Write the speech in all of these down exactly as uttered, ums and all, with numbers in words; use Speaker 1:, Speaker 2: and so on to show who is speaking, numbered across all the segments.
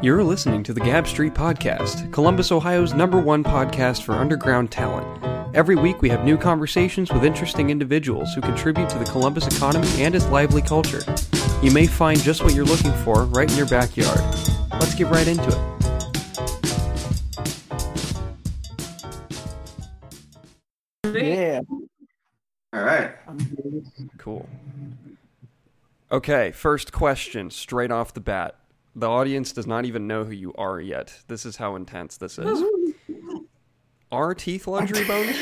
Speaker 1: You're listening to the Gab Street Podcast, Columbus, Ohio's number one podcast for underground talent. Every week we have new conversations with interesting individuals who contribute to the Columbus economy and its lively culture. You may find just what you're looking for right in your backyard. Let's get right into it.
Speaker 2: Yeah.
Speaker 3: All right.
Speaker 1: Cool. Okay, first question, straight off the bat. The audience does not even know who you are yet. This is how intense this is. Are teeth luxury bones?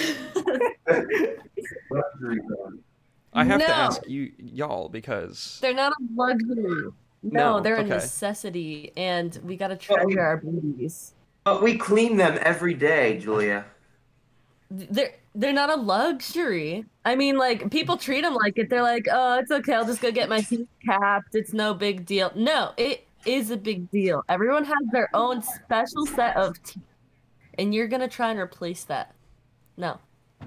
Speaker 3: Luxury bone.
Speaker 1: I have
Speaker 4: No.
Speaker 1: to ask you, y'all, because
Speaker 4: They're not a luxury.
Speaker 1: No,
Speaker 4: No, they're
Speaker 1: okay.
Speaker 4: a necessity, and we gotta treasure our beauties.
Speaker 3: But we clean them every day, Julia.
Speaker 4: They're they're not a luxury. I mean, like, people treat them like it. They're like, oh, it's okay. I'll just go get my teeth capped. It's no big deal. No, it is a big deal. Everyone has their own special set of teeth, and you're gonna try and replace that. No.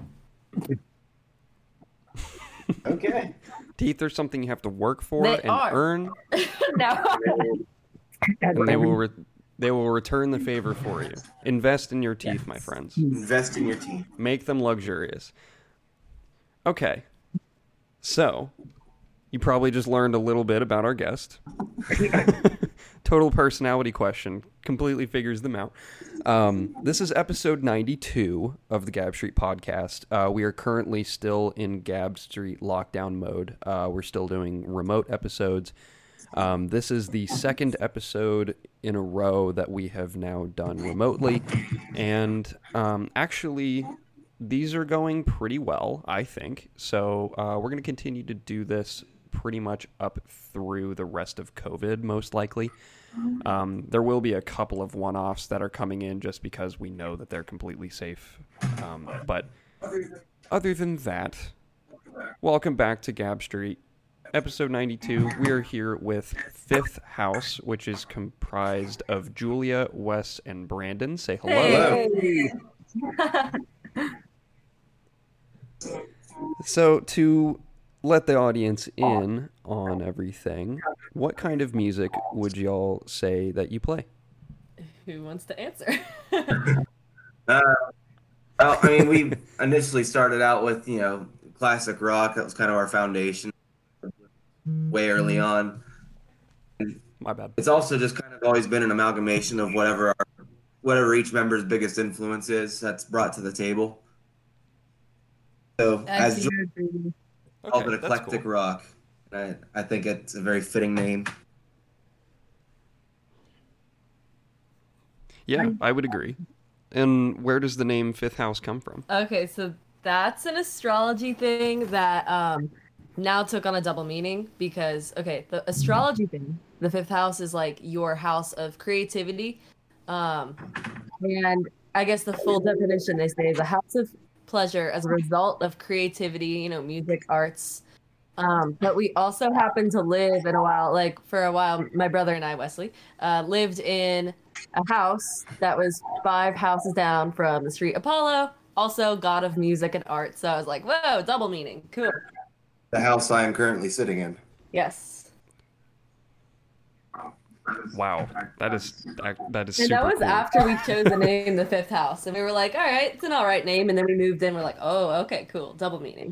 Speaker 3: Okay.
Speaker 1: teeth are something you have to work for
Speaker 4: They
Speaker 1: and
Speaker 4: are.
Speaker 1: earn,
Speaker 4: No.
Speaker 1: and they will re- they will return the favor for you. Invest in your teeth, my friends.
Speaker 3: Invest in your teeth.
Speaker 1: Make them luxurious. Okay. So, you probably just learned a little bit about our guest. Total personality question. Completely figures them out. Um, this is episode ninety-two of the Gab Street podcast. Uh, we are currently still in Gab Street lockdown mode. Uh, we're still doing remote episodes. Um, this is the second episode in a row that we have now done remotely. And um, actually, these are going pretty well, I think. So uh, we're going to continue to do this pretty much up through the rest of COVID, most likely. Um, there will be a couple of one-offs that are coming in just because we know that they're completely safe. Um, but other than that, welcome back to Gab Street. Episode ninety-two, we are here with Fifth House, which is comprised of Julia, Wes, and Brandon. Say hello.
Speaker 4: Hey.
Speaker 1: So, to let the audience in on everything, what kind of music would y'all say that you play?
Speaker 4: Who wants to answer?
Speaker 3: Uh, well, I mean, we initially started out with, you know, classic rock. That was kind of our foundation way early on.
Speaker 1: My bad.
Speaker 3: It's also just kind of always been an amalgamation of whatever our, whatever each member's biggest influence is that's brought to the table. So, as Julia called it,
Speaker 1: that's
Speaker 3: eclectic
Speaker 1: cool.
Speaker 3: rock. I, I think it's a very fitting name.
Speaker 1: Yeah, I would agree. And where does the name Fifth House come from?
Speaker 4: Okay, so that's an astrology thing that um now took on a double meaning because okay, the astrology thing, the fifth house is like your house of creativity. Um and I guess the full definition they say is a house of pleasure as a result of creativity, you know, music, arts. Um, but we also happen to live in a while, like for a while, my brother and I, Wesley, uh, lived in a house that was five houses down from the street Apollo, also god of music and art. So I was like, whoa, double meaning. Cool.
Speaker 3: The house I am currently sitting in.
Speaker 4: Yes.
Speaker 1: Wow, that is that, that is
Speaker 4: And
Speaker 1: super
Speaker 4: that was
Speaker 1: cool.
Speaker 4: after we chose the name, the fifth house. And we were like, all right, it's an all right name. And then we moved in. We're like, oh, okay, cool. Double meaning.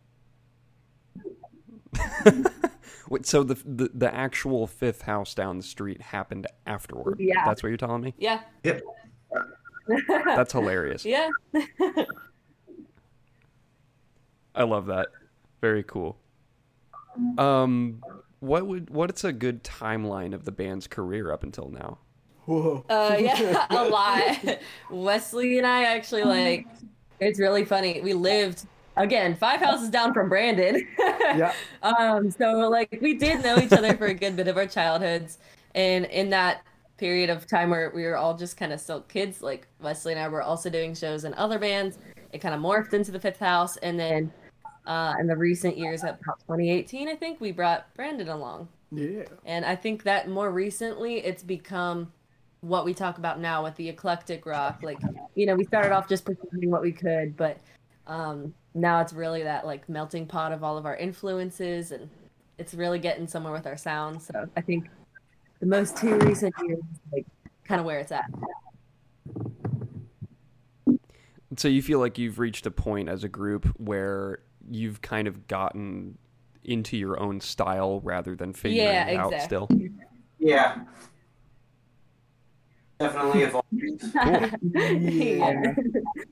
Speaker 1: Wait, so the, the the actual Fifth House down the street happened afterward?
Speaker 4: Yeah.
Speaker 1: That's what you're telling me?
Speaker 4: Yeah.
Speaker 3: Yep.
Speaker 1: That's hilarious.
Speaker 4: Yeah.
Speaker 1: I love that. Very cool. Um, what would what's a good timeline of the band's career up until now?
Speaker 2: Whoa.
Speaker 4: Uh, yeah, a lot. Wesley and I actually like. It's really funny. We lived again five houses down from Brandon.
Speaker 2: Yeah.
Speaker 4: Um. So like we did know each other for a good bit of our childhoods, and in that period of time where we were all just kind of still kids, like Wesley and I were also doing shows in other bands. It kind of morphed into the Fifth House, and then uh, in the recent years, about twenty eighteen, I think we brought Brandon along.
Speaker 2: Yeah.
Speaker 4: And I think that more recently it's become what we talk about now with the eclectic rock. Like, you know, we started off just performing what we could, but um, now it's really that like melting pot of all of our influences, and it's really getting somewhere with our sound. So I think the most two recent years, like kind of where it's at.
Speaker 1: So you feel like you've reached a point as a group where you've kind of gotten into your own style rather than figuring
Speaker 4: Yeah,
Speaker 1: it out
Speaker 4: exactly.
Speaker 1: still?
Speaker 3: Yeah. Definitely evolved.
Speaker 4: Yeah.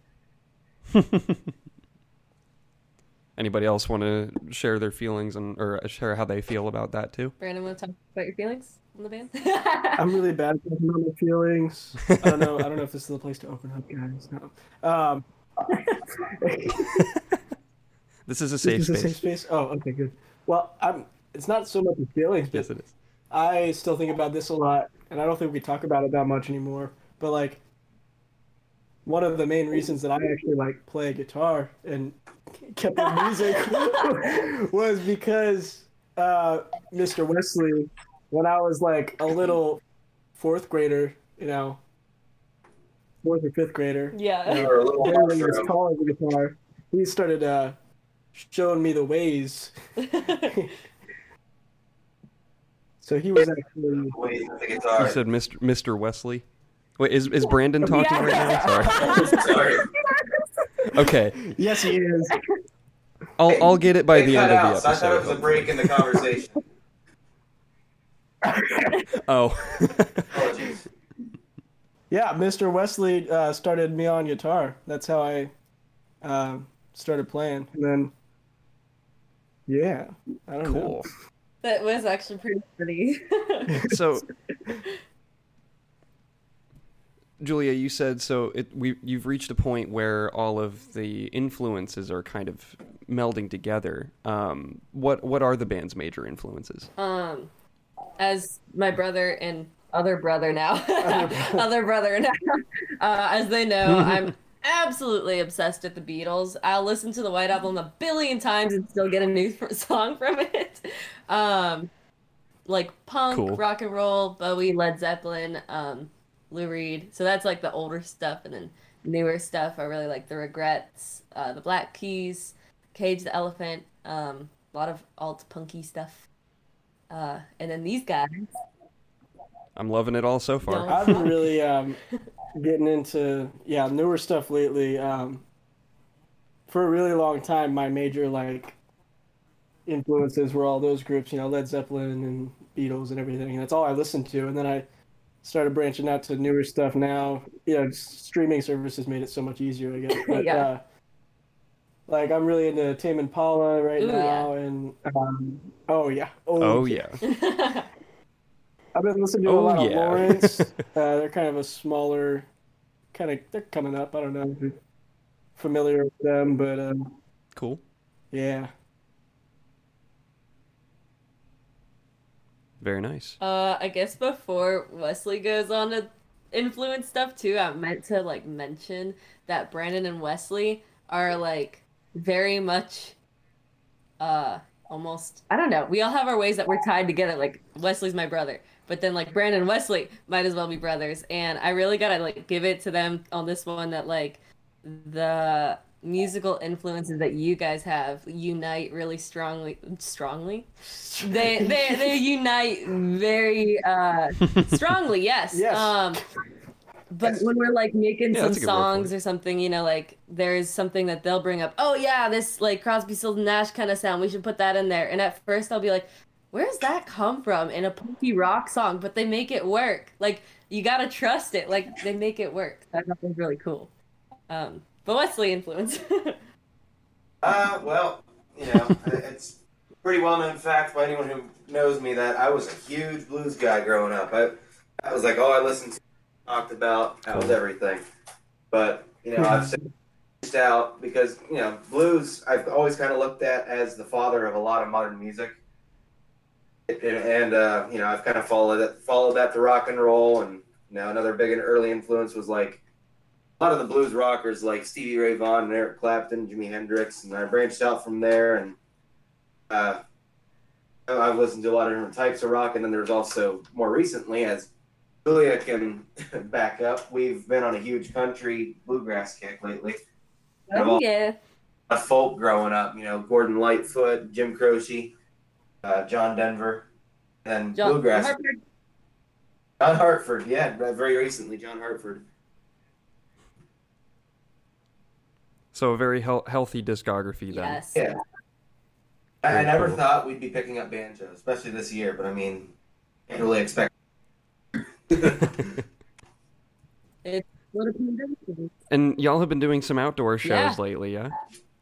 Speaker 1: Anybody else want to share their feelings and or share how they feel about that too?
Speaker 4: Brandon, want to talk about your feelings on the band?
Speaker 2: I'm really bad at talking about my feelings. I don't know. I don't know if this is the place to open up, guys. No. Um,
Speaker 1: This is a safe
Speaker 2: this is
Speaker 1: space.
Speaker 2: a safe space. Oh, okay, good. Well, I'm. It's not so much the feelings, but
Speaker 1: Yes, it is.
Speaker 2: I still think about this a lot, and I don't think we talk about it that much anymore. But like, one of the main reasons that I actually like play guitar and kept up music was because uh, Mister Wesley, when I was like a little fourth grader, you know, fourth or fifth grader,
Speaker 4: Yeah.
Speaker 2: you know,
Speaker 3: Or a little
Speaker 2: barely
Speaker 3: monster.
Speaker 2: as tall as a guitar, he started uh, showing me the ways. So he was actually.
Speaker 3: Ways with the
Speaker 1: You
Speaker 3: guitar.
Speaker 1: said Mister Mister Wesley. Wait, is is Brandon talking
Speaker 4: Yeah.
Speaker 1: right now? Sorry.
Speaker 3: Sorry.
Speaker 1: Okay,
Speaker 2: Yes, he is.
Speaker 1: I'll I'll get it by
Speaker 3: They
Speaker 1: the
Speaker 3: cut
Speaker 1: end
Speaker 3: out,
Speaker 1: of the
Speaker 3: so I thought it was a
Speaker 1: episode.
Speaker 3: break in the conversation.
Speaker 1: Oh.
Speaker 3: Apologies.
Speaker 2: Yeah, Mister Wesley uh, started me on guitar. That's how I uh, started playing. And then, yeah, I don't know.
Speaker 1: Cool.
Speaker 4: That was actually pretty funny.
Speaker 1: So, Julia, you said so. It we you've reached a point where all of the influences are kind of melding together. Um, what what are the band's major influences?
Speaker 4: Um, as my brother and other brother now,
Speaker 2: Other brother.
Speaker 4: other brother now, uh, as they know, I'm absolutely obsessed with the Beatles. I'll listen to the White Album a billion times and still get a new f- song from it. Um, like punk,
Speaker 1: Cool.
Speaker 4: rock and roll, Bowie, Led Zeppelin, um, Lou Reed. So that's like the older stuff, and then newer stuff. I really like the Regrets, uh, the Black Keys, Cage the Elephant, um, a lot of alt punky stuff. Uh, and then these guys.
Speaker 1: I'm loving it all so far.
Speaker 4: No.
Speaker 2: I've been really um, getting into, yeah, newer stuff lately. Um, for a really long time, my major, like, influences were all those groups, you know, Led Zeppelin and Beatles and everything. And that's all I listened to. And then I started branching out to newer stuff now. You know, just streaming services made it so much easier, I guess. But,
Speaker 4: Yeah.
Speaker 2: uh, like, I'm really into Tame Impala right
Speaker 4: Ooh,
Speaker 2: now. And, um, oh, yeah.
Speaker 1: Oh yeah.
Speaker 2: I've been listening to a
Speaker 1: Oh,
Speaker 2: lot
Speaker 1: yeah.
Speaker 2: of Lawrence. uh, they're kind of a smaller, kind of, they're coming up. I don't know if you're familiar with them, but um,
Speaker 1: Cool.
Speaker 2: yeah.
Speaker 1: Very nice.
Speaker 4: Uh, I guess before Wesley goes on to influence stuff too, I meant to like mention that Brandon and Wesley are like very much, uh, almost, I don't know. We all have our ways that we're tied together. Like Wesley's my brother, but then like Brandon and Wesley might as well be brothers. And I really gotta like give it to them on this one that like the musical influences that you guys have unite really strongly. Strongly, they they they unite very uh strongly. Yes.
Speaker 2: Yes.
Speaker 4: Um. But when we're like making
Speaker 1: Yeah,
Speaker 4: some
Speaker 1: that's a good word for
Speaker 4: songs
Speaker 1: it.
Speaker 4: or something, you know, like there's something that they'll bring up. Oh yeah, this like Crosby, Stills and Nash kind of sound. We should put that in there. And at first I'll be like, where's that come from in a punky rock song? But they make it work. Like you gotta trust it. Like they make it work. That was really cool. Um, but Wesley influence.
Speaker 3: Uh, well, you know, it's a pretty well-known fact by anyone who knows me that I was a huge blues guy growing up. I, I was like, all I listened to, talked about, that was everything. But, you know, I've reached out because, you know, blues, I've always kind of looked at as the father of a lot of modern music. And, and uh, you know, I've kind of followed it, followed that to rock and roll. And, you know, another big and early influence was like, a lot of the blues rockers like Stevie Ray Vaughan and Eric Clapton, Jimi Hendrix, and I branched out from there. And uh, I've listened to a lot of different types of rock, and then there's also more recently, as Julia can back up, we've been on a huge country bluegrass kick lately.
Speaker 4: Oh yeah.
Speaker 3: A folk growing up, you know, Gordon Lightfoot, Jim Croce, uh, John Denver, and
Speaker 4: John
Speaker 3: bluegrass.
Speaker 4: Harper.
Speaker 3: John Hartford, yeah, very recently, John Hartford.
Speaker 1: So a very he- healthy discography then.
Speaker 4: Yes.
Speaker 3: Yeah. I, I
Speaker 1: Very
Speaker 3: never
Speaker 1: cool.
Speaker 3: thought we'd be picking up banjo, especially this year, but I mean, can't really expect.
Speaker 4: It's what a pandemic is.
Speaker 1: And y'all have been doing some outdoor shows
Speaker 4: Yeah.
Speaker 1: lately, yeah?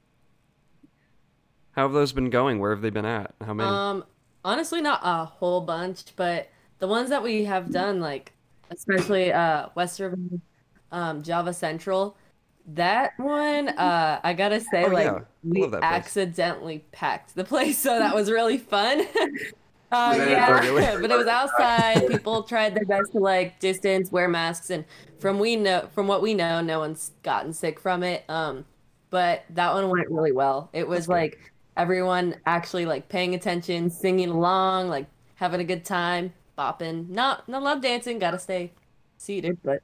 Speaker 1: How have those been going? Where have they been at? How many?
Speaker 4: Um, honestly, not a whole bunch, but the ones that we have done, like especially uh West River, um, Java Central, that one, uh, I gotta say,
Speaker 1: Oh,
Speaker 4: like
Speaker 1: yeah. I
Speaker 4: we
Speaker 1: love that place.
Speaker 4: accidentally packed the place, so that was really fun. Uh,
Speaker 3: Yeah,
Speaker 4: yeah,
Speaker 1: really?
Speaker 4: but it was outside. People tried their best to like distance, wear masks, and from we know, from what we know, no one's gotten sick from it. Um, but that one went really well. It was
Speaker 1: good.
Speaker 4: like everyone actually like paying attention, singing along, like having a good time, bopping. Not not love dancing. Gotta stay seated, but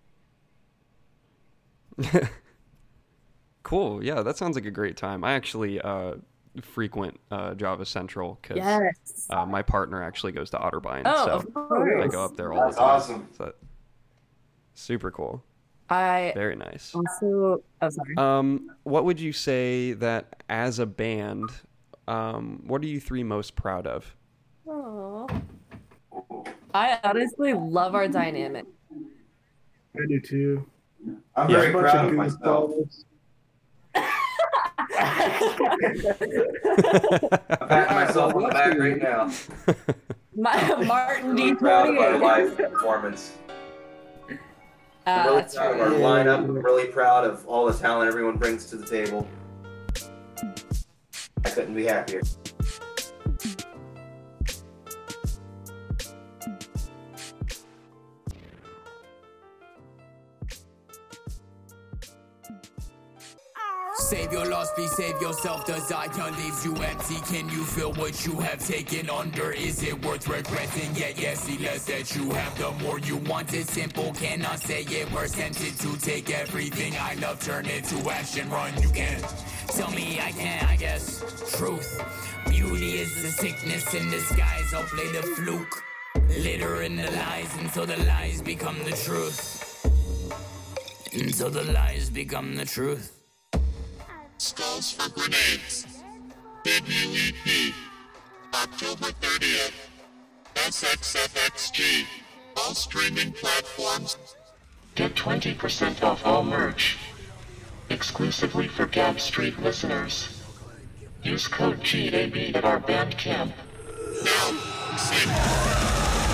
Speaker 1: Cool. Yeah, that sounds like a great time. I actually uh, frequent uh, Java Central because
Speaker 4: yes.
Speaker 1: uh, my partner actually goes to Otterbein,
Speaker 4: Oh,
Speaker 1: so
Speaker 4: of course.
Speaker 1: I go up there all
Speaker 3: That's
Speaker 1: the time.
Speaker 3: awesome.
Speaker 1: So, super cool.
Speaker 4: I
Speaker 1: Very nice.
Speaker 4: also. Oh, sorry.
Speaker 1: Um, what would you say that as a band, um, what are you three most proud of?
Speaker 4: Aw. I honestly love our dynamic.
Speaker 2: I do too.
Speaker 3: I'm
Speaker 1: Yeah.
Speaker 3: very
Speaker 2: Bunch
Speaker 3: proud of
Speaker 2: of
Speaker 3: myself.
Speaker 2: goofballs.
Speaker 3: I'm patting myself on the back right now.
Speaker 4: My Martin D.
Speaker 3: I'm proud of our
Speaker 4: twenty-eight.
Speaker 3: live performance.
Speaker 4: Uh,
Speaker 3: I'm really
Speaker 4: that's
Speaker 3: proud of our
Speaker 4: true.
Speaker 3: lineup. I'm really proud of all the talent everyone brings to the table. I couldn't be happier.
Speaker 5: Save your loss, please save yourself. The Zion leaves you empty. Can you feel what you have taken under? Is it worth regretting? Yeah, yeah, see less that you have, the more you want it. Simple, cannot say it. We're tempted to take everything I love, turn it to action, run. You can't tell me I can't, I guess. Truth, beauty is the sickness in disguise. I'll play the fluke, litter in the lies until the lies become the truth. Until the lies become the truth.
Speaker 6: Skulls for Grenades. Debut E P. October thirtieth. S X F X G. All streaming platforms. Get twenty percent off all merch. Exclusively for Gab Street listeners. Use code G A B at our Bandcamp. Now, sing.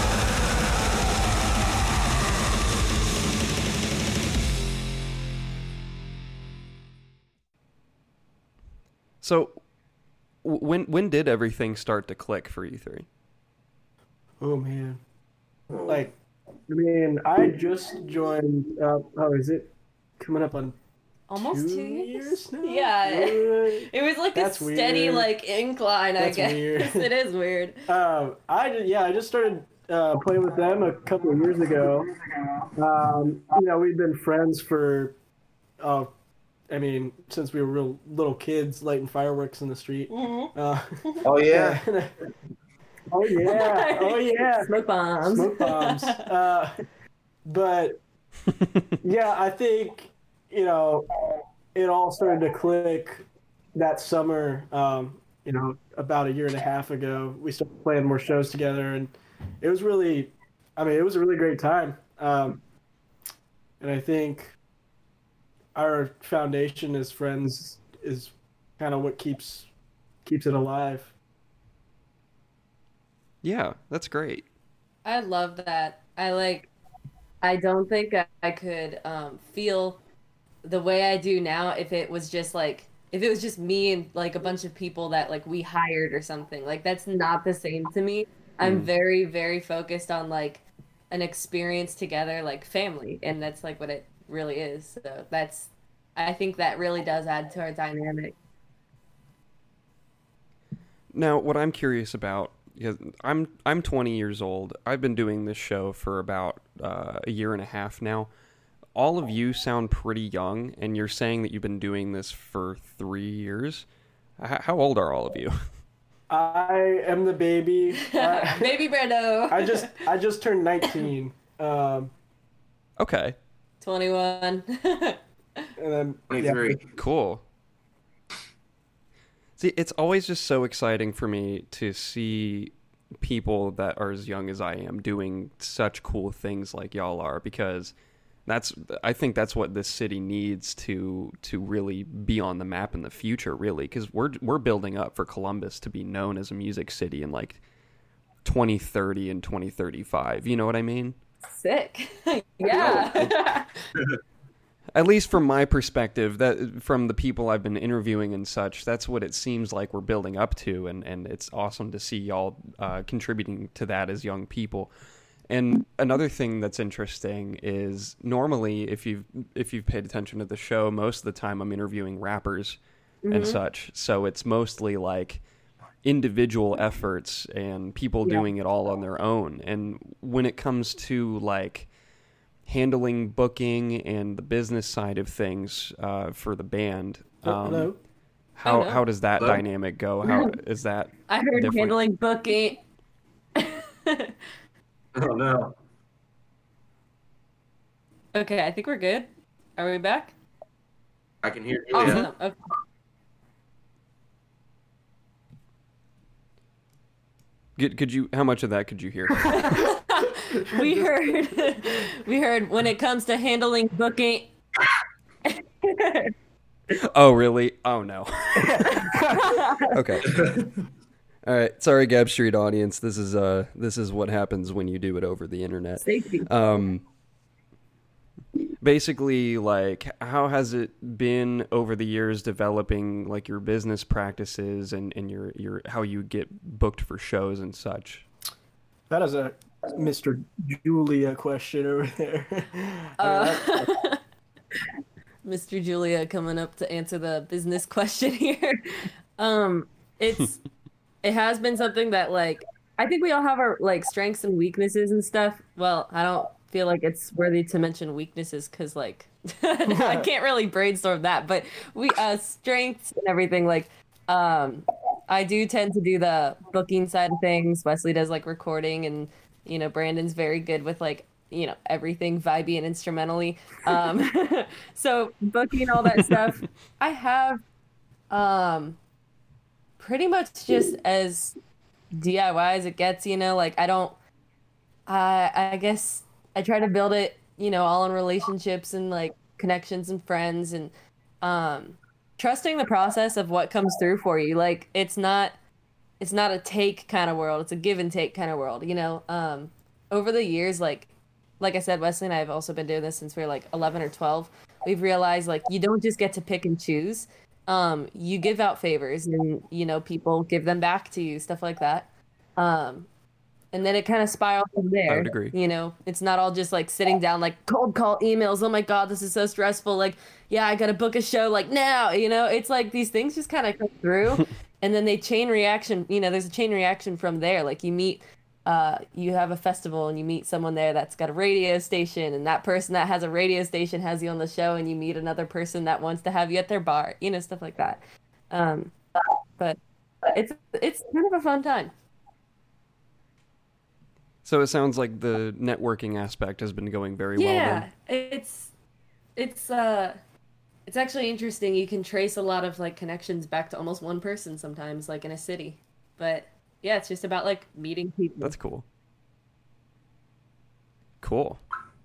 Speaker 1: So, w- when when did everything start to click for you three?
Speaker 2: Oh man. Like, I mean, I just joined. Uh, oh, is it coming up on
Speaker 4: Almost
Speaker 2: two,
Speaker 4: two years?
Speaker 2: years now?
Speaker 4: Yeah.
Speaker 2: Good.
Speaker 4: It was like
Speaker 2: That's
Speaker 4: a steady
Speaker 2: weird.
Speaker 4: like incline, I
Speaker 2: That's
Speaker 4: guess.
Speaker 2: weird.
Speaker 4: It is weird.
Speaker 2: Um, I ju- yeah, I just started uh, playing with them a couple of years ago. Um, you know, we've been friends for, uh, I mean, since we were real little kids, lighting fireworks in the street.
Speaker 4: Mm-hmm.
Speaker 2: Uh,
Speaker 3: Oh yeah.
Speaker 2: oh yeah, oh yeah,
Speaker 4: Smoke bombs.
Speaker 2: smoke bombs. Uh, but yeah, I think you know it all started to click that summer. Um, you know, about a year and a half ago, we started playing more shows together, and it was really, I mean, it was a really great time. Um, and I think our foundation as friends is kind of what keeps keeps it alive.
Speaker 1: Yeah, that's great.
Speaker 4: I love that. I like I don't think I, I could um feel the way I do now if it was just like if it was just me and like a bunch of people that like we hired or something. Like that's not the same to me. I'm
Speaker 1: Mm.
Speaker 4: very very focused on like an experience together like family, and that's like what it really is. So that's I think that really does add to our dynamic.
Speaker 1: Now, what I'm curious about, because I'm I'm twenty years old. I've been doing this show for about uh, a year and a half now. All of you sound pretty young, and you're saying that you've been doing this for three years. H- how old are all of you?
Speaker 2: I am the baby. I,
Speaker 4: Baby Brando.
Speaker 2: I just I just turned nineteen. Um,
Speaker 1: Okay,
Speaker 4: twenty-one.
Speaker 2: and then yeah,
Speaker 3: twenty-three.
Speaker 1: cool. See, it's always just so exciting for me to see people that are as young as I am doing such cool things like y'all are, because that's I think that's what this city needs to to really be on the map in the future, really, because we're we're building up for Columbus to be known as a music city in like twenty thirty and twenty thirty-five. You know what I mean?
Speaker 4: Sick. Yeah.
Speaker 1: At least from my perspective, that from the people I've been interviewing and such, that's what it seems like we're building up to, and, and it's awesome to see y'all uh, contributing to that as young people. And another thing that's interesting is normally, if you've if you've paid attention to the show, most of the time I'm interviewing rappers
Speaker 4: Mm-hmm.
Speaker 1: and such, so it's mostly like individual efforts and people
Speaker 4: Yeah.
Speaker 1: doing it all on their own. And when it comes to like handling booking and the business side of things uh, for the band, um,
Speaker 2: hello.
Speaker 1: how
Speaker 4: Hello.
Speaker 1: how does that
Speaker 3: Hello?
Speaker 1: dynamic go? How is that?
Speaker 4: I heard
Speaker 1: different?
Speaker 4: handling booking.
Speaker 3: Oh no.
Speaker 4: Okay, I think we're good. Are we back?
Speaker 3: I can hear you.
Speaker 4: Awesome.
Speaker 3: Yeah.
Speaker 4: Okay.
Speaker 1: Could, could you? How much of that could you hear?
Speaker 4: We heard we heard when it comes to handling booking.
Speaker 1: Oh, really? Oh no. Okay. All right. Sorry, Gab Street audience. This is uh this is what happens when you do it over the internet.
Speaker 4: Safety.
Speaker 1: Um basically, like, how has it been over the years developing like your business practices and, and your your how you get booked for shows and such?
Speaker 2: That is a Mister Julia question over there.
Speaker 4: Uh, Mister Julia coming up to answer the business question here. Um, it's it has been something that, like, I think we all have our like strengths and weaknesses and stuff. Well, I don't feel like it's worthy to mention weaknesses because like I can't really brainstorm that. But we uh strengths and everything, like um I do tend to do the booking side of things. Wesley does like recording, and you know Brandon's very good with like you know everything vibey and instrumentally. Um, so booking all that stuff, I have um pretty much just as D I Y as it gets. You know, like I don't. I I guess I try to build it, you know, all in relationships and like connections and friends and um trusting the process of what comes through for you. Like it's not it's not a take kind of world, it's a give and take kind of world, you know. Um over the years, like like I said, Wesley and I have also been doing this since we were like eleven or twelve. We've realized like you don't just get to pick and choose. Um you give out favors and you know people give them back to you, stuff like that. Um and then it kind of spirals from there.
Speaker 1: I would agree.
Speaker 4: You know, it's not all just like sitting down, like cold call emails. Oh my God, this is so stressful. Like, yeah, I got to book a show like now, you know, it's like these things just kind of come through and then they chain reaction. You know, there's a chain reaction from there. Like you meet, uh, you have a festival and you meet someone there that's got a radio station, and that person that has a radio station has you on the show, and you meet another person that wants to have you at their bar, you know, stuff like that. Um, but it's, it's kind of a fun time.
Speaker 1: So it sounds like the networking aspect has been going very well
Speaker 4: Yeah,
Speaker 1: then.
Speaker 4: it's it's uh it's actually interesting. You can trace a lot of like connections back to almost one person sometimes, like in a city. But yeah, it's just about like meeting people.
Speaker 1: That's cool. Cool.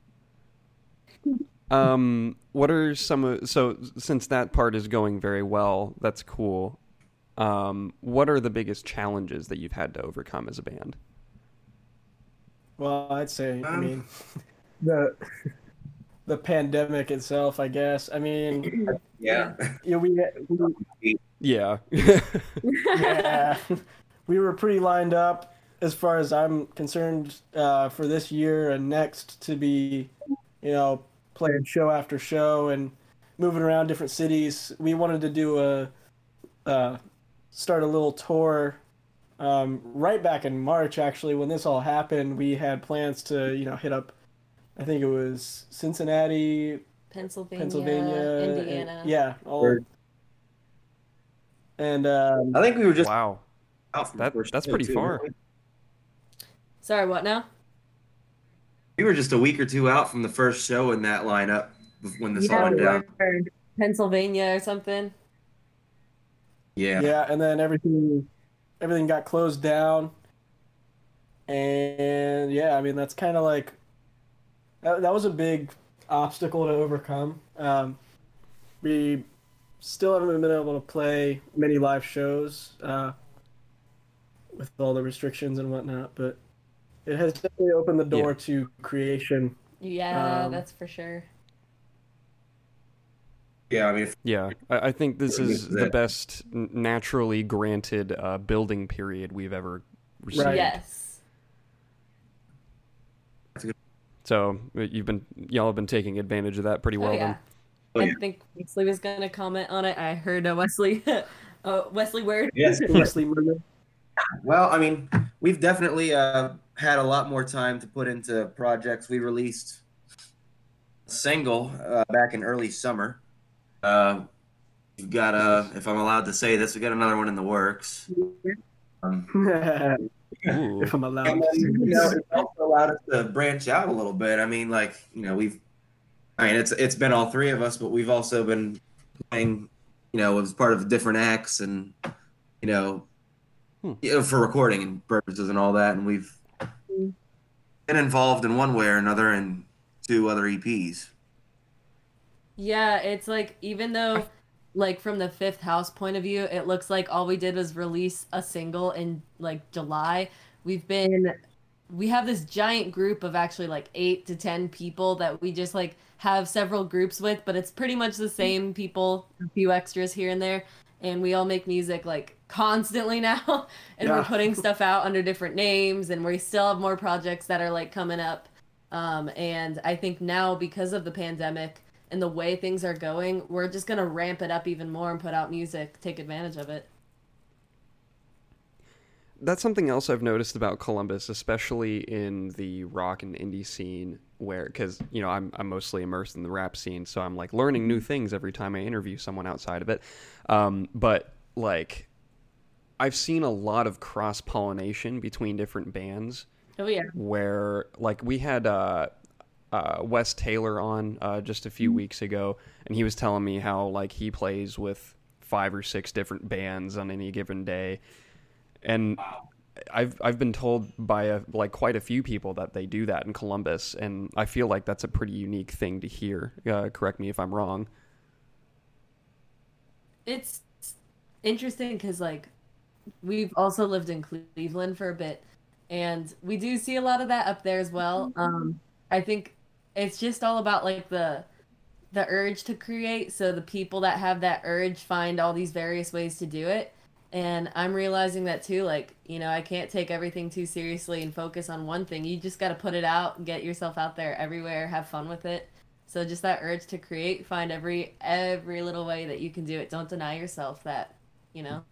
Speaker 1: Um, what are some of, so since that part is going very well, that's cool. Um, what are the biggest challenges that you've had to overcome as a band?
Speaker 2: Well, I'd say, I
Speaker 3: Um,
Speaker 2: mean, the the pandemic itself, I guess. I mean,
Speaker 3: Yeah.
Speaker 2: yeah, we, we
Speaker 1: Yeah.
Speaker 2: yeah, we were pretty lined up as far as I'm concerned uh, for this year and next to be, you know, playing show after show and moving around different cities. We wanted to do a uh, start a little tour. Um, right back in March, actually, when this all happened, we had plans to, you know, hit up, I think it was Cincinnati,
Speaker 4: Pennsylvania,
Speaker 2: Pennsylvania, and-
Speaker 4: Indiana.
Speaker 2: yeah, all, and um,
Speaker 3: I think we were just
Speaker 1: Wow.
Speaker 3: out from
Speaker 1: That
Speaker 3: the first
Speaker 1: that's
Speaker 3: show,
Speaker 1: pretty
Speaker 3: too,
Speaker 1: far.
Speaker 3: weren't we?
Speaker 4: Sorry, what now?
Speaker 3: We were just a week or two out from the first show in that lineup when this all
Speaker 4: Yeah,
Speaker 3: went
Speaker 4: we
Speaker 3: down.
Speaker 4: were in Pennsylvania or something.
Speaker 3: Yeah.
Speaker 2: Yeah, and then everything everything got closed down. And yeah, I mean that's kind of like that, that was a big obstacle to overcome. Um, we still haven't been able to play many live shows uh, with all the restrictions and whatnot, but it has definitely opened the door
Speaker 1: Yeah.
Speaker 2: to creation.
Speaker 4: Yeah,
Speaker 2: Um,
Speaker 4: that's for sure.
Speaker 3: Yeah, I mean, if-
Speaker 1: Yeah, I, I think this
Speaker 3: This
Speaker 1: is
Speaker 3: is
Speaker 1: the
Speaker 3: it.
Speaker 1: best n- naturally granted uh, building period we've ever received.
Speaker 2: Right.
Speaker 4: Yes.
Speaker 1: So uh, you've been y'all have been taking advantage of that pretty well.
Speaker 4: Oh,
Speaker 1: then.
Speaker 4: yeah.
Speaker 3: Oh,
Speaker 4: I
Speaker 3: yeah.
Speaker 4: think Wesley was going to comment on it. I heard uh, Wesley. uh, Wesley Word.
Speaker 3: yes.
Speaker 2: Wesley Merman.
Speaker 3: Well, I mean, we've definitely uh, had a lot more time to put into projects. We released a single uh, back in early summer. Uh, we've got, uh, if I'm allowed to say this, we got another one in the works. Um,
Speaker 1: Ooh.
Speaker 2: If I'm allowed.
Speaker 3: and then, you know, it's also allowed us to branch out a little bit. I mean, like, you know, we've, I mean, it's it's been all three of us, but we've also been playing, you know, as part of different acts and, you know,
Speaker 1: Hmm.
Speaker 3: you know, for recording purposes and all that. And we've been involved in one way or another in two other E Ps.
Speaker 4: Yeah, it's like, even though, like, from the Fifth House point of view, it looks like all we did was release a single in, like, July. We've been, we have this giant group of actually, like, eight to ten people that we just, like, have several groups with, but it's pretty much the same people, a few extras here and there. And we all make music, like, constantly now. And we're
Speaker 2: Yeah.
Speaker 4: putting stuff out under different names, and we still have more projects that are, like, coming up. Um, and I think now, because of the pandemic and the way things are going, we're just going to ramp it up even more and put out music, take advantage of it.
Speaker 1: That's something else I've noticed about Columbus, especially in the rock and indie scene, where, because, you know, I'm I'm mostly immersed in the rap scene, so I'm, like, learning new things every time I interview someone outside of it. Um, but, like, I've seen a lot of cross-pollination between different bands,
Speaker 4: Oh, yeah.
Speaker 1: where, like, we had uh, uh, Wes Taylor on uh, just a few weeks ago, and he was telling me how, like, he plays with five or six different bands on any given day. And I've I've been told by a, like quite a few people that they do that in Columbus, and I feel like that's a pretty unique thing to hear. Uh, correct me if I'm wrong.
Speaker 4: It's interesting because, like, we've also lived in Cleveland for a bit, and we do see a lot of that up there as well. Um, I think it's just all about, like, the the urge to create. So the people that have that urge find all these various ways to do it. And I'm realizing that too, like, you know, I can't take everything too seriously and focus on one thing. You just got to put it out and get yourself out there everywhere, have fun with it. So just that urge to create, find every every little way that you can do it. Don't deny yourself that, you know.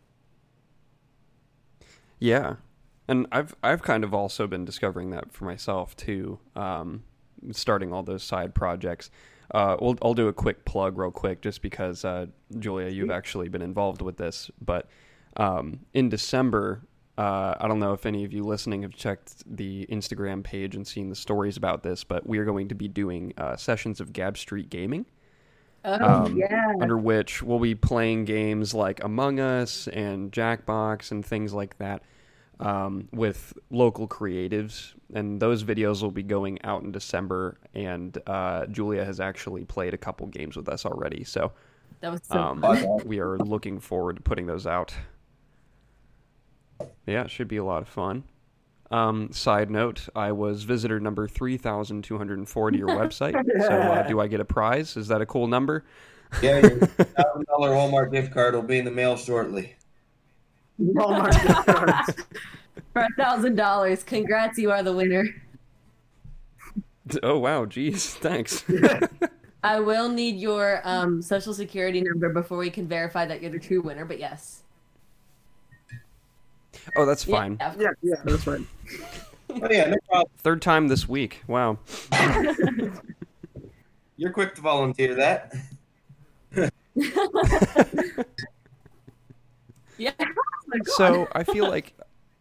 Speaker 1: Yeah, and I've I've kind of also been discovering that for myself too. Um, starting all those side projects. Uh, we'll, I'll do a quick plug real quick, just because uh, Julia, you've actually been involved with this, but. Um, in December, uh, I don't know if any of you listening have checked the Instagram page and seen the stories about this, but we are going to be doing uh, sessions of Gab Street Gaming,
Speaker 4: Oh,
Speaker 1: Um,
Speaker 4: yeah.
Speaker 1: under which we'll be playing games like Among Us and Jackbox and things like that um, with local creatives. And those videos will be going out in December, and uh, Julia has actually played a couple games with us already, so
Speaker 4: That was so
Speaker 1: um,
Speaker 4: fun.
Speaker 1: we are looking forward to putting those out. Yeah, it should be a lot of fun. Um, side note, I was visitor number three thousand two hundred forty your website. So uh, do I get a prize? Is that a cool number?
Speaker 3: Yeah, your one thousand dollars Walmart gift card will be in the mail shortly.
Speaker 2: Walmart gift cards.
Speaker 4: For a thousand dollars. Congrats, you are the winner.
Speaker 1: Oh, wow. Geez. Thanks.
Speaker 4: I will need your um, social security number before we can verify that you're the true winner, but yes.
Speaker 1: Oh, that's fine.
Speaker 4: Yeah,
Speaker 2: Yeah, yeah, that's right.
Speaker 3: Oh, yeah, no problem.
Speaker 1: Third time this week. Wow.
Speaker 3: You're quick to volunteer that.
Speaker 4: yeah. my God.
Speaker 1: So I feel like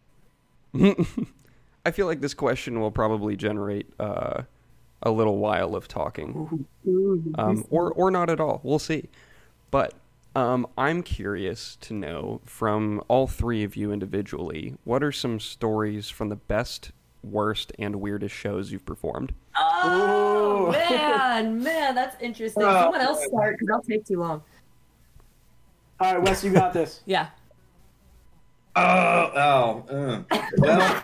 Speaker 1: I feel like this question will probably generate uh, a little while of talking, um, or or not at all. We'll see. But um, I'm curious to know from all three of you individually, what are some stories from the best, worst, and weirdest shows you've performed?
Speaker 4: Oh
Speaker 2: Ooh.
Speaker 4: man, man, that's interesting.
Speaker 3: Oh.
Speaker 4: Someone else start because I'll take too long.
Speaker 2: All right, Wes, you got this.
Speaker 4: Yeah.
Speaker 3: Oh, oh. Uh. Well,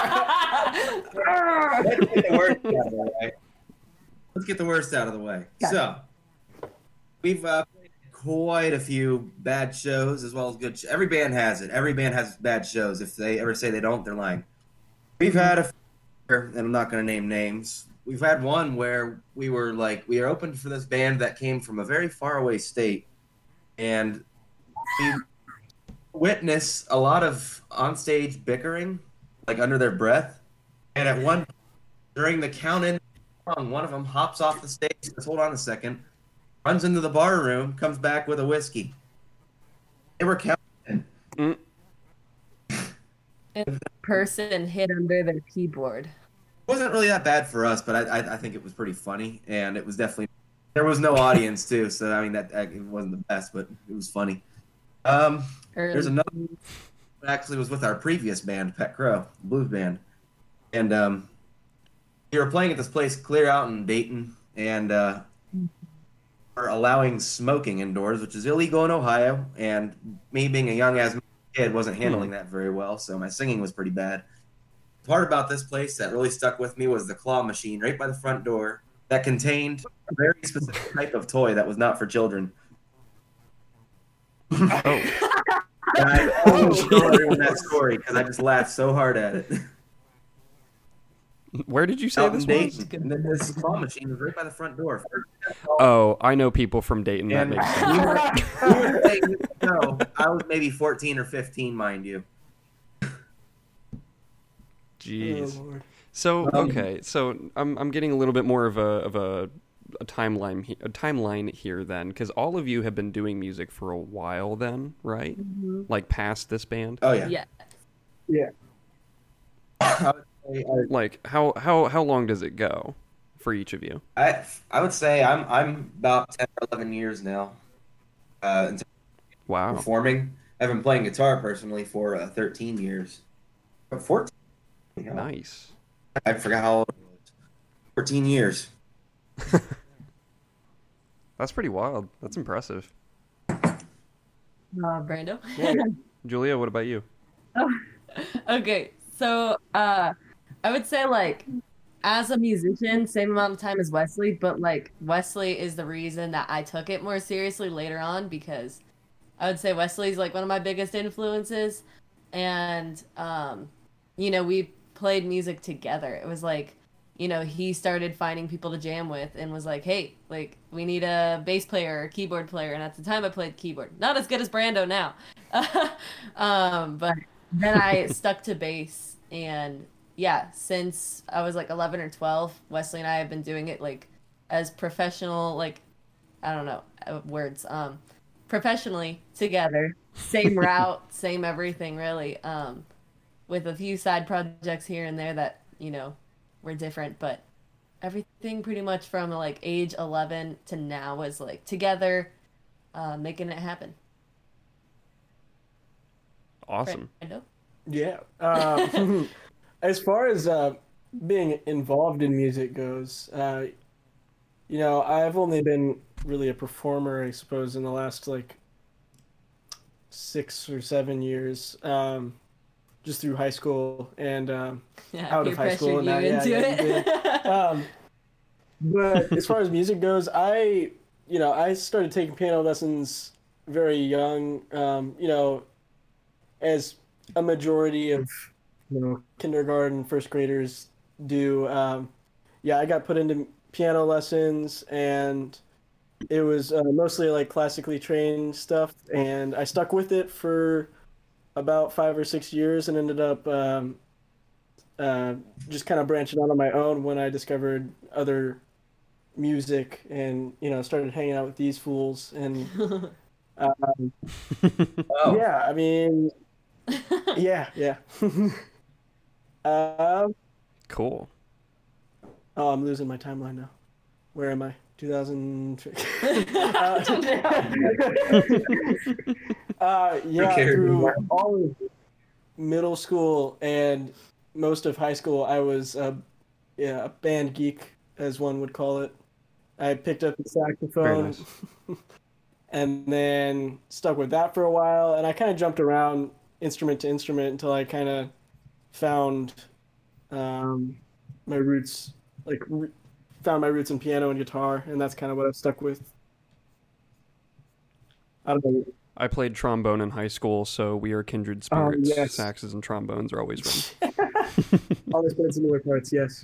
Speaker 3: let's get the worst out of the way. Let's get the worst out of the way. So, we've uh, played quite a few bad shows as well as good. Sh- Every band has it. Every band has bad shows. If they ever say they don't, they're lying. We've had a few, and I'm not going to name names. We've had one where we were like, we are opened for this band that came from a very far away state, and we witness a lot of onstage bickering, like under their breath. And at one during the count-in song, one of them hops off the stage, says, "Hold on a second," runs into the bar room, comes back with a whiskey. They were counting.
Speaker 1: Mm.
Speaker 4: And the person hid under their keyboard.
Speaker 3: It wasn't really that bad for us, but I, I, I think it was pretty funny, and it was definitely there was no audience too, so I mean that, that it wasn't the best, but it was funny. Um,
Speaker 4: Or-
Speaker 3: there's another one that actually was with our previous band, Pet Crow, blues band, and um, we were playing at this place clear out in Dayton, and uh, we're allowing smoking indoors, which is illegal in Ohio, and me being a young ass kid wasn't handling that very well, so my singing was pretty bad. The part about this place that really stuck with me was the claw machine right by the front door that contained a very specific type of toy that was not for children.
Speaker 1: Oh,
Speaker 3: And I always tell everyone that story because I just laughed so hard at it.
Speaker 1: where did you say
Speaker 3: Out in
Speaker 1: this was?
Speaker 3: Dayton, and then this claw machine was right by the front door.
Speaker 1: Oh, I know people from Dayton. That
Speaker 3: And
Speaker 1: makes sense.
Speaker 3: we were, we were playing this show. I was maybe fourteen or fifteen, mind you.
Speaker 1: Jeez.
Speaker 2: Oh, Lord.
Speaker 1: So
Speaker 3: Um,
Speaker 1: okay, so I'm I'm getting a little bit more of a of a, a timeline he- a timeline here then, because all of you have been doing music for a while then, right? Like past this band.
Speaker 3: Oh yeah.
Speaker 4: Yeah.
Speaker 2: Yeah.
Speaker 3: I would say, uh,
Speaker 1: Like how how how long does it go for each of you?
Speaker 3: I I would say I'm I'm about ten or eleven years now. Uh, in terms of
Speaker 1: Wow.
Speaker 3: performing. I've been playing guitar personally for uh, thirteen years. But fourteen. You know,
Speaker 1: Nice.
Speaker 3: I forgot how old it was. fourteen years.
Speaker 1: That's pretty wild. That's impressive.
Speaker 4: Uh, Brando.
Speaker 1: Julia, what about you?
Speaker 4: Okay, so uh, I would say like as a musician, same amount of time as Wesley, but like Wesley is the reason that I took it more seriously later on because I would say Wesley's like one of my biggest influences, and um, you know we played music together. It was like you know he started finding people to jam with and was like, hey, like we need a bass player or a keyboard player, and at the time I played keyboard, not as good as Brando now, um, but. Then I stuck to bass, and yeah, since I was like eleven or twelve, Wesley and I have been doing it like as professional, like I don't know uh, words, um, professionally together, same route, same everything, really, um, with a few side projects here and there that you know were different, but everything pretty much from like age eleven to now was like together, uh, making it happen.
Speaker 1: Awesome.
Speaker 4: Brando?
Speaker 2: Yeah. Um, as far as uh, being involved in music goes, uh, you know, I've only been really a performer, I suppose, in the last like six or seven years, um, just through high school and um,
Speaker 4: Yeah,
Speaker 2: out
Speaker 4: peer
Speaker 2: of high school.
Speaker 4: pressured
Speaker 2: And
Speaker 4: you
Speaker 2: that, yeah,
Speaker 4: into
Speaker 2: yeah,
Speaker 4: it.
Speaker 2: yeah. Um, but as far as music goes, I, you know, I started taking piano lessons very young. Um, you know, as a majority of you know kindergarten first graders do. Um, yeah, I got put into piano lessons, and it was uh, mostly like classically trained stuff, and I stuck with it for about five or six years, and ended up um, uh, just kind of branching out on my own when I discovered other music, and you know started hanging out with these fools, and um,
Speaker 3: Oh,
Speaker 2: yeah, I mean, Yeah, yeah. um,
Speaker 1: Cool.
Speaker 2: oh, I'm losing my timeline now. Where am I? two thousand. uh, uh, yeah,
Speaker 3: cares?
Speaker 2: through all of middle school and most of high school, I was uh, yeah, a band geek, as one would call it. I picked up the
Speaker 1: Very
Speaker 2: saxophone
Speaker 1: nice.
Speaker 2: and then stuck with that for a while. And I kind of jumped around instrument to instrument until I kind of found um, my roots, like re- found my roots in piano and guitar, and that's kind of what I've stuck with. I don't know.
Speaker 1: I played trombone in high school, so we are kindred
Speaker 2: Oh,
Speaker 1: spirits.
Speaker 2: yes.
Speaker 1: Saxes and trombones are always run.
Speaker 2: Always put some newer parts, yes.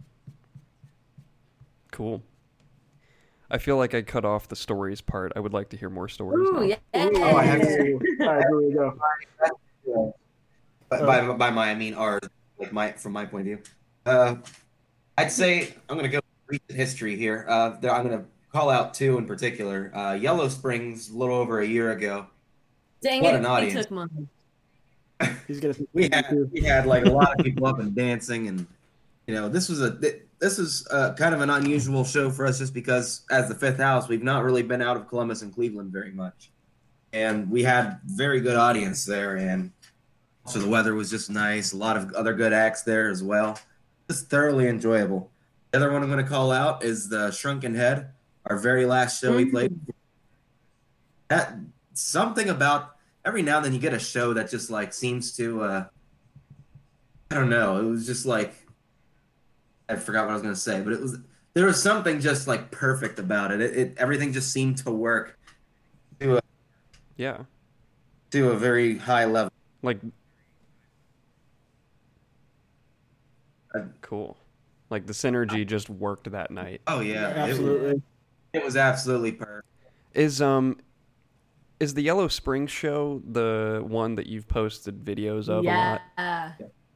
Speaker 1: Cool. I feel like I cut off the stories part. I would like to hear more stories now.
Speaker 4: Ooh, yeah.
Speaker 3: Oh, I have to-
Speaker 2: All right, here we go.
Speaker 3: By, by, by my, I mean our, like my, from my point of view. Uh, I'd say I'm gonna go recent history here. Uh, there, I'm gonna call out two in particular. Uh, Yellow Springs, a little over a year ago.
Speaker 4: Dang
Speaker 3: What
Speaker 4: it,
Speaker 3: an
Speaker 4: he
Speaker 3: audience.
Speaker 4: took mine.
Speaker 2: He's gonna.
Speaker 3: We had we had like a lot of people up and dancing, and you know this was a this is uh, kind of an unusual show for us just because as the Fifth House we've not really been out of Columbus and Cleveland very much, and we had very good audience there, and so the weather was just nice. A lot of other good acts there as well. Just thoroughly enjoyable. The other one I'm going to call out is the Shrunken Head, our very last show we played. That something about every now and then you get a show that just like seems to uh I don't know, it was just like I forgot what I was gonna say, but it was there was something just like perfect about it. It, it everything just seemed to work to a
Speaker 1: Yeah.
Speaker 3: to a very high level.
Speaker 1: Like, cool. Like the synergy just worked that night.
Speaker 3: Oh yeah, it was,
Speaker 2: Absolutely.
Speaker 3: it was absolutely perfect.
Speaker 1: Is um is the Yellow Springs show the one that you've posted videos of a lot?
Speaker 4: Yeah,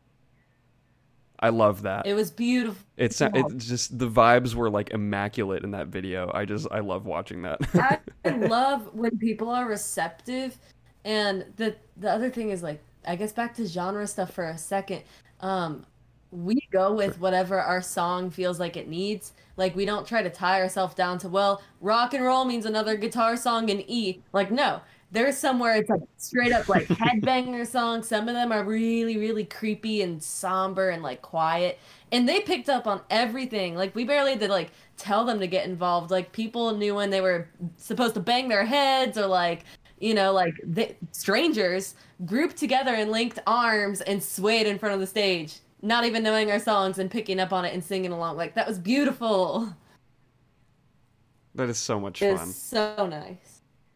Speaker 1: I love that.
Speaker 4: it was beautiful.
Speaker 1: It's it's just the vibes were like immaculate in that video. I just I love watching that.
Speaker 4: I love when people are receptive, and the the other thing is like I guess back to genre stuff for a second. Um, we go with whatever our song feels like it needs. Like we don't try to tie ourselves down to well, rock and roll means another guitar song in E. Like no, there's somewhere it's like straight up like headbanger songs. Some of them are really really creepy and somber and like quiet. And they picked up on everything. Like we barely had to like tell them to get involved. Like people knew when they were supposed to bang their heads or like you know like they, strangers grouped together and linked arms and swayed in front of the stage, not even knowing our songs and picking up on it and singing along. Like that was beautiful.
Speaker 1: That is so much
Speaker 4: It
Speaker 1: fun.
Speaker 4: was so nice.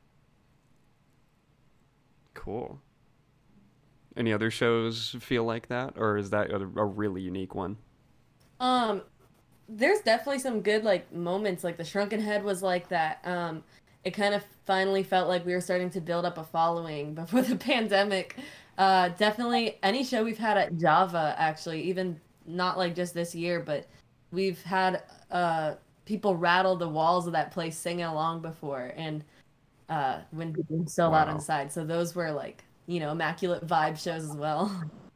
Speaker 1: Cool. Any other shows feel like that, or is that a, a really unique one?
Speaker 4: Um, there's definitely some good like moments. Like the Shrunken Head was like that. Um, it kind of finally felt like we were starting to build up a following before the pandemic. Uh, definitely any show we've had at Java, actually, even not like just this year, but we've had uh people rattle the walls of that place singing along before, and uh when people were so loud
Speaker 1: Wow.
Speaker 4: inside. So those were like you know immaculate vibe shows as well.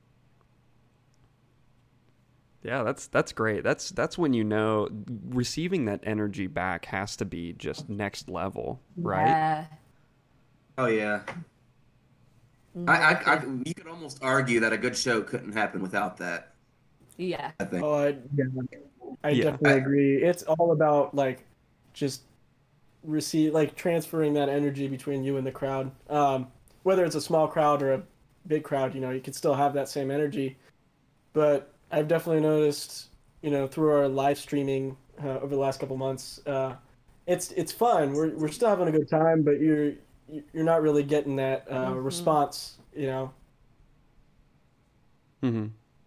Speaker 1: Yeah, that's that's great. That's that's when you know receiving that energy back has to be just next level, right?
Speaker 4: Yeah.
Speaker 3: Oh yeah. I, I, I you could almost argue that a good show couldn't happen without that.
Speaker 4: Yeah.
Speaker 3: I think.
Speaker 2: Oh, I, yeah, I
Speaker 1: Yeah.
Speaker 2: definitely
Speaker 3: I-
Speaker 2: agree. It's all about like just receive, like transferring that energy between you and the crowd. Um, whether it's a small crowd or a big crowd, you know, you can still have that same energy. But I've definitely noticed, you know, through our live streaming uh, over the last couple months, uh, it's it's fun. We're we're still having a good time, but you're you're not really getting that uh,
Speaker 4: Mhm.
Speaker 2: response, you know.
Speaker 1: Mm-hmm.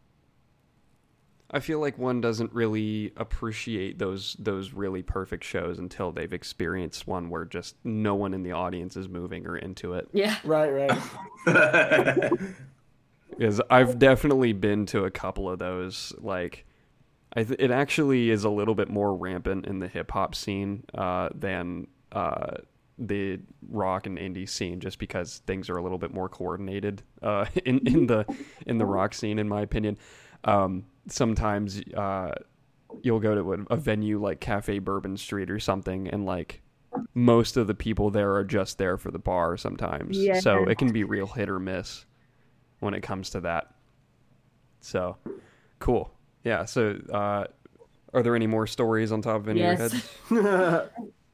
Speaker 1: I feel like one doesn't really appreciate those those really perfect shows until they've experienced one where just no one in the audience is moving or into it.
Speaker 4: Yeah.
Speaker 2: Right, right.
Speaker 1: Because I've definitely been to a couple of those. Like, I th- it actually is a little bit more rampant in the hip hop scene uh, than uh, the rock and indie scene, just because things are a little bit more coordinated uh, in in the in the rock scene, in my opinion. Um, sometimes uh, you'll go to a, a venue like Cafe Bourbon Street or something, and like most of the people there are just there for the bar sometimes.
Speaker 4: Yeah.
Speaker 1: So it can be real hit or miss when it comes to that. So cool. Yeah. So uh, are there any more stories on top of any
Speaker 4: Yes.
Speaker 1: of your heads?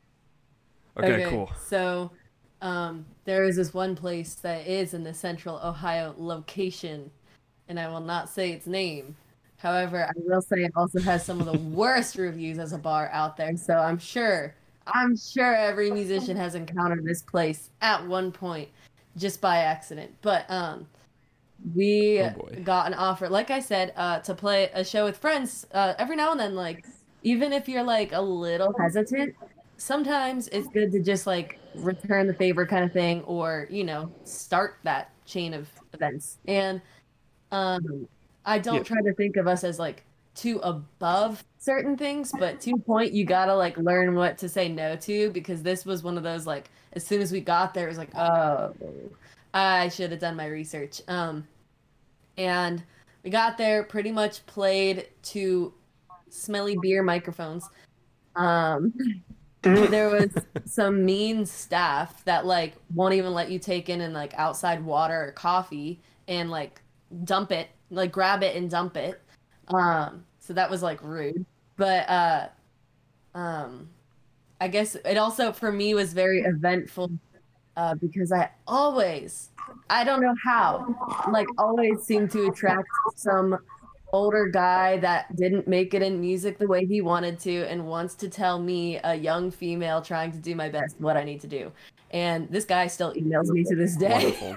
Speaker 1: Okay, cool.
Speaker 4: So, um, there is this one place that is in the central Ohio location, and I will not say its name. However, I will say it also has some of the worst reviews as a bar out there. So I'm sure, I'm sure every musician has encountered this place at one point, just by accident. But um, we
Speaker 1: Oh, boy.
Speaker 4: got an offer, like I said, uh, to play a show with friends uh, every now and then. Like, even if you're like a little hesitant, sometimes it's good to just like return the favor kind of thing, or you know, start that chain of events. And um I don't
Speaker 1: Yeah.
Speaker 4: try to think of us as like too above certain things, but to your point, you gotta like learn what to say no to, because this was one of those, like, as soon as we got there, it was like, oh, I should have done my research. Um and we got there, pretty much played to smelly beer microphones. um There was some mean staff that like won't even let you take in and like outside water or coffee and like dump it, like grab it and dump it. Um, so that was like rude. But uh, um, I guess it also for me was very eventful uh, because I always, I don't know how, like always seem to attract some older guy that didn't make it in music the way he wanted to and wants to tell me, a young female trying to do my best, what I need to do. And this guy still emails me to this day.
Speaker 1: Wonderful.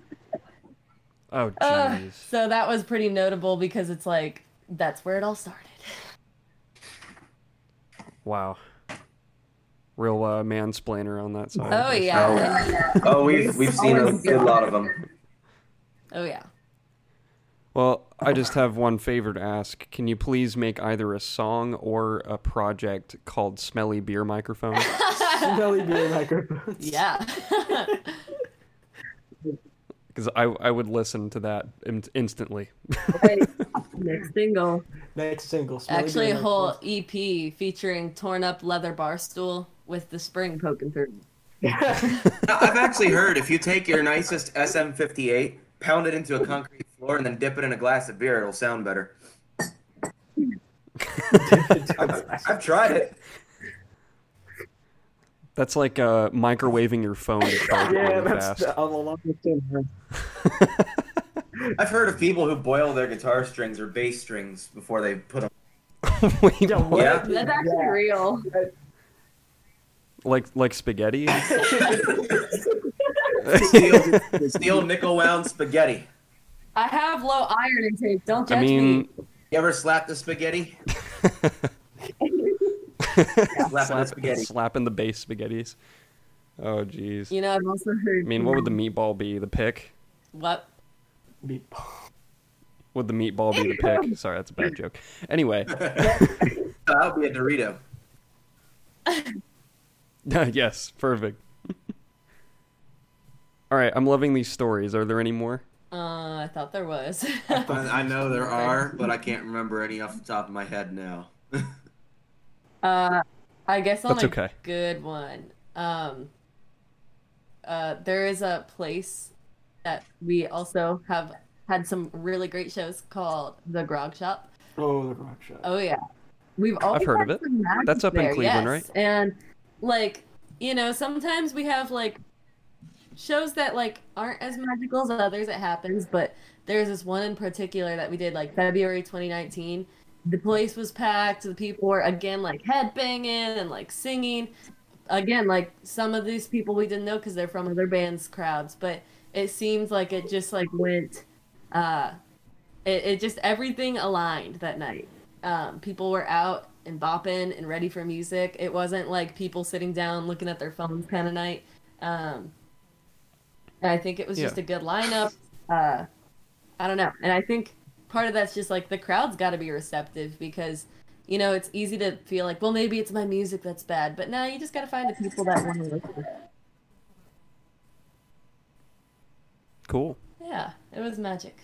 Speaker 1: Oh,
Speaker 4: Uh,
Speaker 1: jeez.
Speaker 4: so that was pretty notable because it's like, that's where it all started.
Speaker 1: Wow. Real uh, mansplainer on that side.
Speaker 4: Oh, yeah.
Speaker 3: Oh, we've we've seen a
Speaker 4: Always
Speaker 3: good lot of them.
Speaker 4: Oh, yeah.
Speaker 1: Well, I just have one favor to ask. Can you please make either a song or a project called Smelly Beer Microphone?
Speaker 2: Smelly beer microphones.
Speaker 4: Yeah.
Speaker 1: Because I, I would listen to that in- instantly.
Speaker 4: Right. Next single.
Speaker 2: Next single. Smelly
Speaker 4: Actually,
Speaker 2: beer
Speaker 4: a whole
Speaker 2: microphones.
Speaker 4: E P featuring torn up leather bar stool with the spring poking through.
Speaker 3: I've actually heard if you take your nicest S M fifty-eight, pound it into a concrete floor, and then dip it in a glass of beer, it'll sound better. I've, I've tried it.
Speaker 1: That's like uh, microwaving your phone to charge
Speaker 2: Yeah,
Speaker 1: really
Speaker 2: that's
Speaker 1: fast.
Speaker 2: the, I'm a lot of things.
Speaker 3: I've heard of people who boil their guitar strings or bass strings before they put them.
Speaker 1: Wait,
Speaker 2: Yeah,
Speaker 1: what?
Speaker 3: Yeah.
Speaker 4: That's actually
Speaker 2: Yeah.
Speaker 4: real.
Speaker 1: Like like spaghetti?
Speaker 3: Steel, steel nickel wound spaghetti.
Speaker 4: I have low iron intake. Don't judge
Speaker 1: I mean,
Speaker 3: You ever slap the spaghetti? Slap the
Speaker 1: slap,
Speaker 3: spaghetti.
Speaker 1: slapping the base spaghettis. Oh, jeez.
Speaker 4: me. You know, I've also heard.
Speaker 1: I mean, what would the meatball be? The pick?
Speaker 4: What?
Speaker 1: Would the meatball be the pick? Sorry, that's a bad joke. Anyway,
Speaker 3: That'll be a Dorito.
Speaker 1: yes, perfect. All right, I'm loving these stories. Are there any more?
Speaker 4: Uh, I thought there was.
Speaker 3: I, I know there are, but I can't remember any off the top of my head now.
Speaker 4: Uh, I guess on
Speaker 1: That's
Speaker 4: a
Speaker 1: okay.
Speaker 4: good one. Um, uh, there is a place that we also have had some really great shows called the Grog Shop.
Speaker 2: Oh, the rock shot.
Speaker 4: Oh yeah, we've always
Speaker 1: heard
Speaker 4: had
Speaker 1: of it.
Speaker 4: some magic
Speaker 1: That's up in
Speaker 4: there,
Speaker 1: Cleveland,
Speaker 4: yes.
Speaker 1: right?
Speaker 4: And like, you know, sometimes we have like shows that like aren't as magical as others. It happens, but there's this one in particular that we did like February twenty nineteen. The place was packed. The people were again like headbanging and like singing. Again, like some of these people we didn't know because they're from other bands' crowds, but it seems like it just like went. Uh, it, it just everything aligned that night. Um, people were out and bopping and ready for music. It wasn't like people sitting down looking at their phones kind of night. Um, and I think it was just
Speaker 1: Yeah.
Speaker 4: a good lineup. Uh, I don't know, and I think part of that's just like the crowd's got to be receptive because, you know, it's easy to feel like, well, maybe it's my music that's bad, but no, you just got to find the people that want to listen.
Speaker 1: Cool.
Speaker 4: Yeah, it was magic.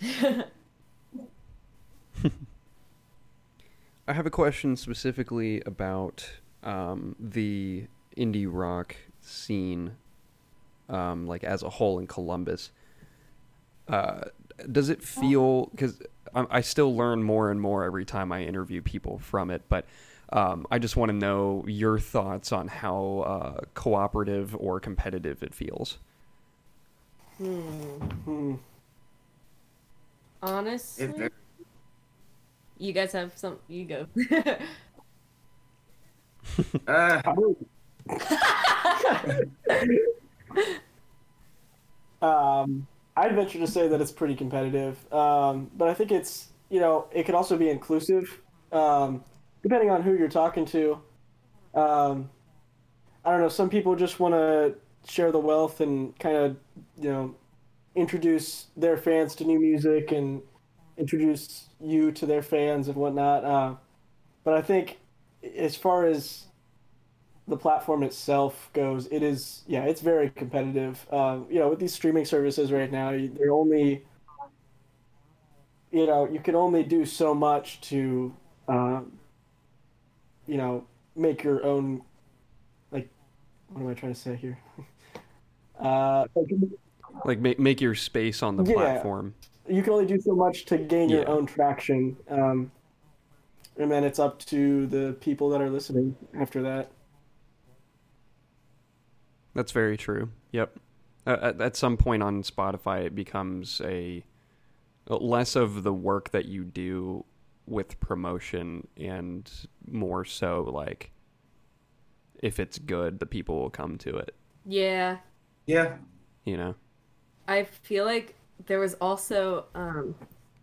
Speaker 1: I have a question specifically about um, the indie rock scene, um, like as a whole in Columbus. Uh, does it feel, because I, I still learn more and more every time I interview people from it, but um, I just want to know your thoughts on how uh, cooperative or competitive it feels.
Speaker 4: Hmm.
Speaker 2: Hmm.
Speaker 4: Honestly,
Speaker 3: It-
Speaker 4: you guys have some. You go.
Speaker 3: Uh,
Speaker 2: Um, I'd venture to say that it's pretty competitive, um, but I think it's, you know, it could also be inclusive, um, depending on who you're talking to. Um, I don't know. Some people just want to share the wealth and kind of, you know, introduce their fans to new music and introduce you to their fans and whatnot. Uh, but I think as far as the platform itself goes, it is, yeah, it's very competitive. Uh, you know, with these streaming services right now, you- they're only, you know, you can only do so much to, um, you know, make your own, like, what am I trying to say here? uh, like,
Speaker 1: Like make make your space on the
Speaker 2: Yeah.
Speaker 1: platform.
Speaker 2: you can only do so much to gain your
Speaker 1: Yeah.
Speaker 2: own traction, um, and then it's up to the people that are listening after that.
Speaker 1: That's very true. Yep. Uh, at, at some point on Spotify, it becomes a less of the work that you do with promotion and more so like if it's good, the people will come to it.
Speaker 4: Yeah,
Speaker 3: yeah.
Speaker 1: You know.
Speaker 4: I feel like there was also um,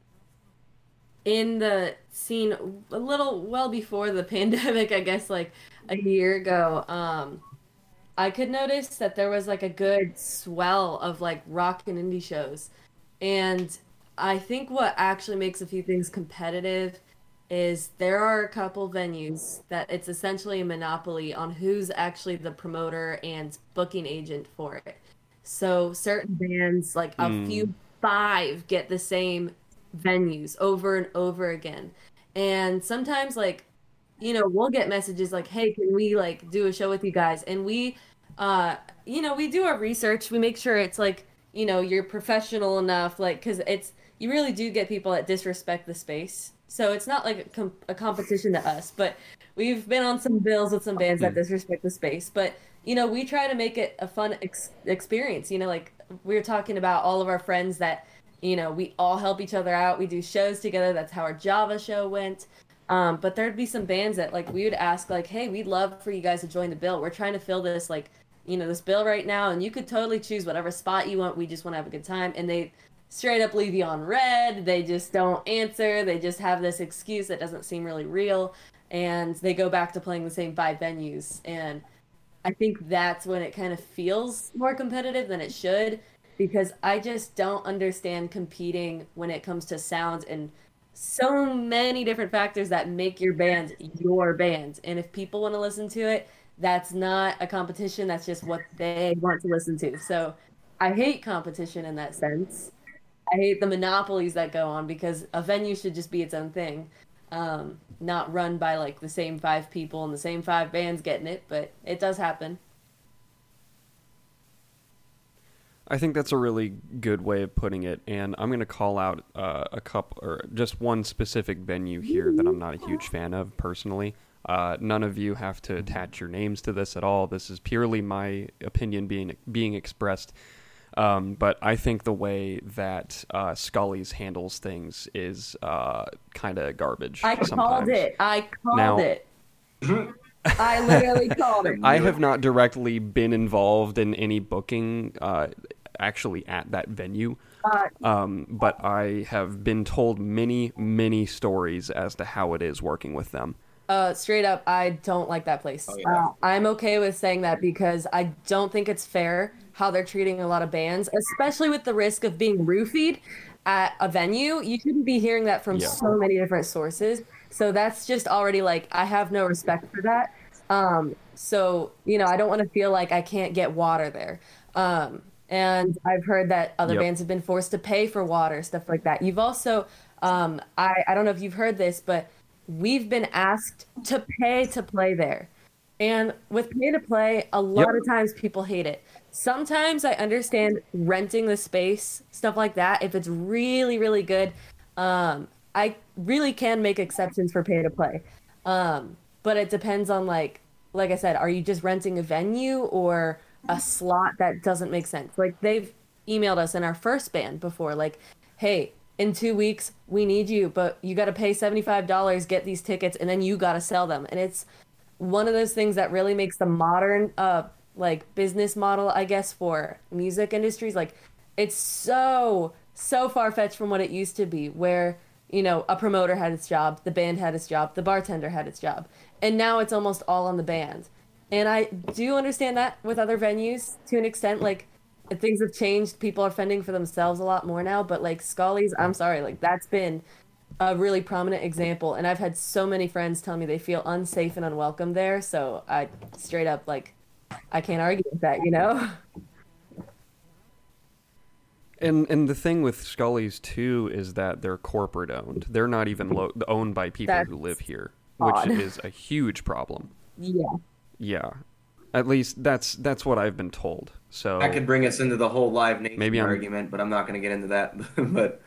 Speaker 4: in the scene a little well before the pandemic, I guess like a year ago. Um, I could notice that there was like a good swell of like rock and indie shows. And I think what actually makes a few things competitive is there are a couple venues that it's essentially a monopoly on who's actually the promoter and booking agent for it. So certain bands, like a
Speaker 1: Mm.
Speaker 4: few five, get the same venues over and over again. And sometimes like you know, we'll get messages like, "Hey, can we like do a show with you guys?" And we, uh, you know, we do our research. We make sure it's like, you know, you're professional enough, like, because it's you really do get people that disrespect the space. So it's not like a, com- a competition to us, but we've been on some bills with some bands that
Speaker 1: Hmm.
Speaker 4: disrespect the space. But you know, we try to make it a fun ex- experience. You know, like we were talking about all of our friends that, you know, we all help each other out. We do shows together. That's how our Java show went. Um, but there'd be some bands that like we would ask like, "Hey, we'd love for you guys to join the bill. We're trying to fill this like, you know, this bill right now, and you could totally choose whatever spot you want. We just want to have a good time." And they straight up leave you on red. They just don't answer. They just have this excuse that doesn't seem really real, and they go back to playing the same five venues. And I think that's when it kind of feels more competitive than it should, because I just don't understand competing when it comes to sound and so many different factors that make your band your band. And if people want to listen to it, that's not a competition. That's just what they want to listen to. So I hate competition in that sense. I hate the monopolies that go on because a venue should just be its own thing, um, not run by like the same five people and the same five bands getting it, but it does happen.
Speaker 1: I think that's a really good way of putting it, and I'm going to call out uh, a couple, or just one specific venue here that I'm not a huge fan of personally. Uh, none of you have to attach your names to this at all. This is purely my opinion being being expressed. Um, but I think the way that uh, Scully's handles things is uh, kind of garbage.
Speaker 4: I called
Speaker 1: sometimes.
Speaker 4: it. I called
Speaker 1: Now-
Speaker 4: it. I literally called it.
Speaker 1: I have not directly been involved in any booking uh, actually at that venue,
Speaker 4: Uh,
Speaker 1: um, but I have been told many, many stories as to how it is working with them.
Speaker 4: Uh, straight up, I don't like that place.
Speaker 3: Oh, yeah.
Speaker 4: uh, I'm okay with saying that because I don't think it's fair how they're treating a lot of bands, especially with the risk of being roofied at a venue. You shouldn't be hearing that from
Speaker 1: Yeah.
Speaker 4: so many different sources. So that's just already like, I have no respect for that. Um, so, you know, I don't want to feel like I can't get water there. Um, And I've heard that other
Speaker 1: Yep.
Speaker 4: bands have been forced to pay for water, stuff like that. You've also, um, I, I don't know if you've heard this, but we've been asked to pay to play there. And with pay to play, a lot
Speaker 1: Yep.
Speaker 4: of times people hate it. Sometimes I understand renting the space, stuff like that. If it's really, really good, um, I really can make exceptions for pay to play. Um, but it depends on like, like I said, are you just renting a venue or a slot that doesn't make sense? Like they've emailed us in our first band before, like, hey, in two weeks we need you, but you got to pay seventy-five dollars, get these tickets, and then you got to sell them. And it's one of those things that really makes the modern uh like business model, I guess, for music industries, like it's so so far-fetched from what it used to be, where you know a promoter had its job, the band had its job, the bartender had its job, and now it's almost all on the band. And I do understand that with other venues to an extent, like things have changed, people are fending for themselves a lot more now, but like Scully's, I'm sorry, like that's been a really prominent example, and I've had so many friends tell me they feel unsafe and unwelcome there, so I straight up like I can't argue with that, you know?
Speaker 1: And and the thing with Scully's too is that they're corporate owned. They're not even lo- owned by people
Speaker 4: That's
Speaker 1: who live here, which
Speaker 4: odd.
Speaker 1: is a huge problem.
Speaker 4: Yeah.
Speaker 1: Yeah, at least that's that's what I've been told. So
Speaker 3: I could bring us into the whole Live Nation
Speaker 1: Maybe I'm-
Speaker 3: argument, but I'm not going to get into that. But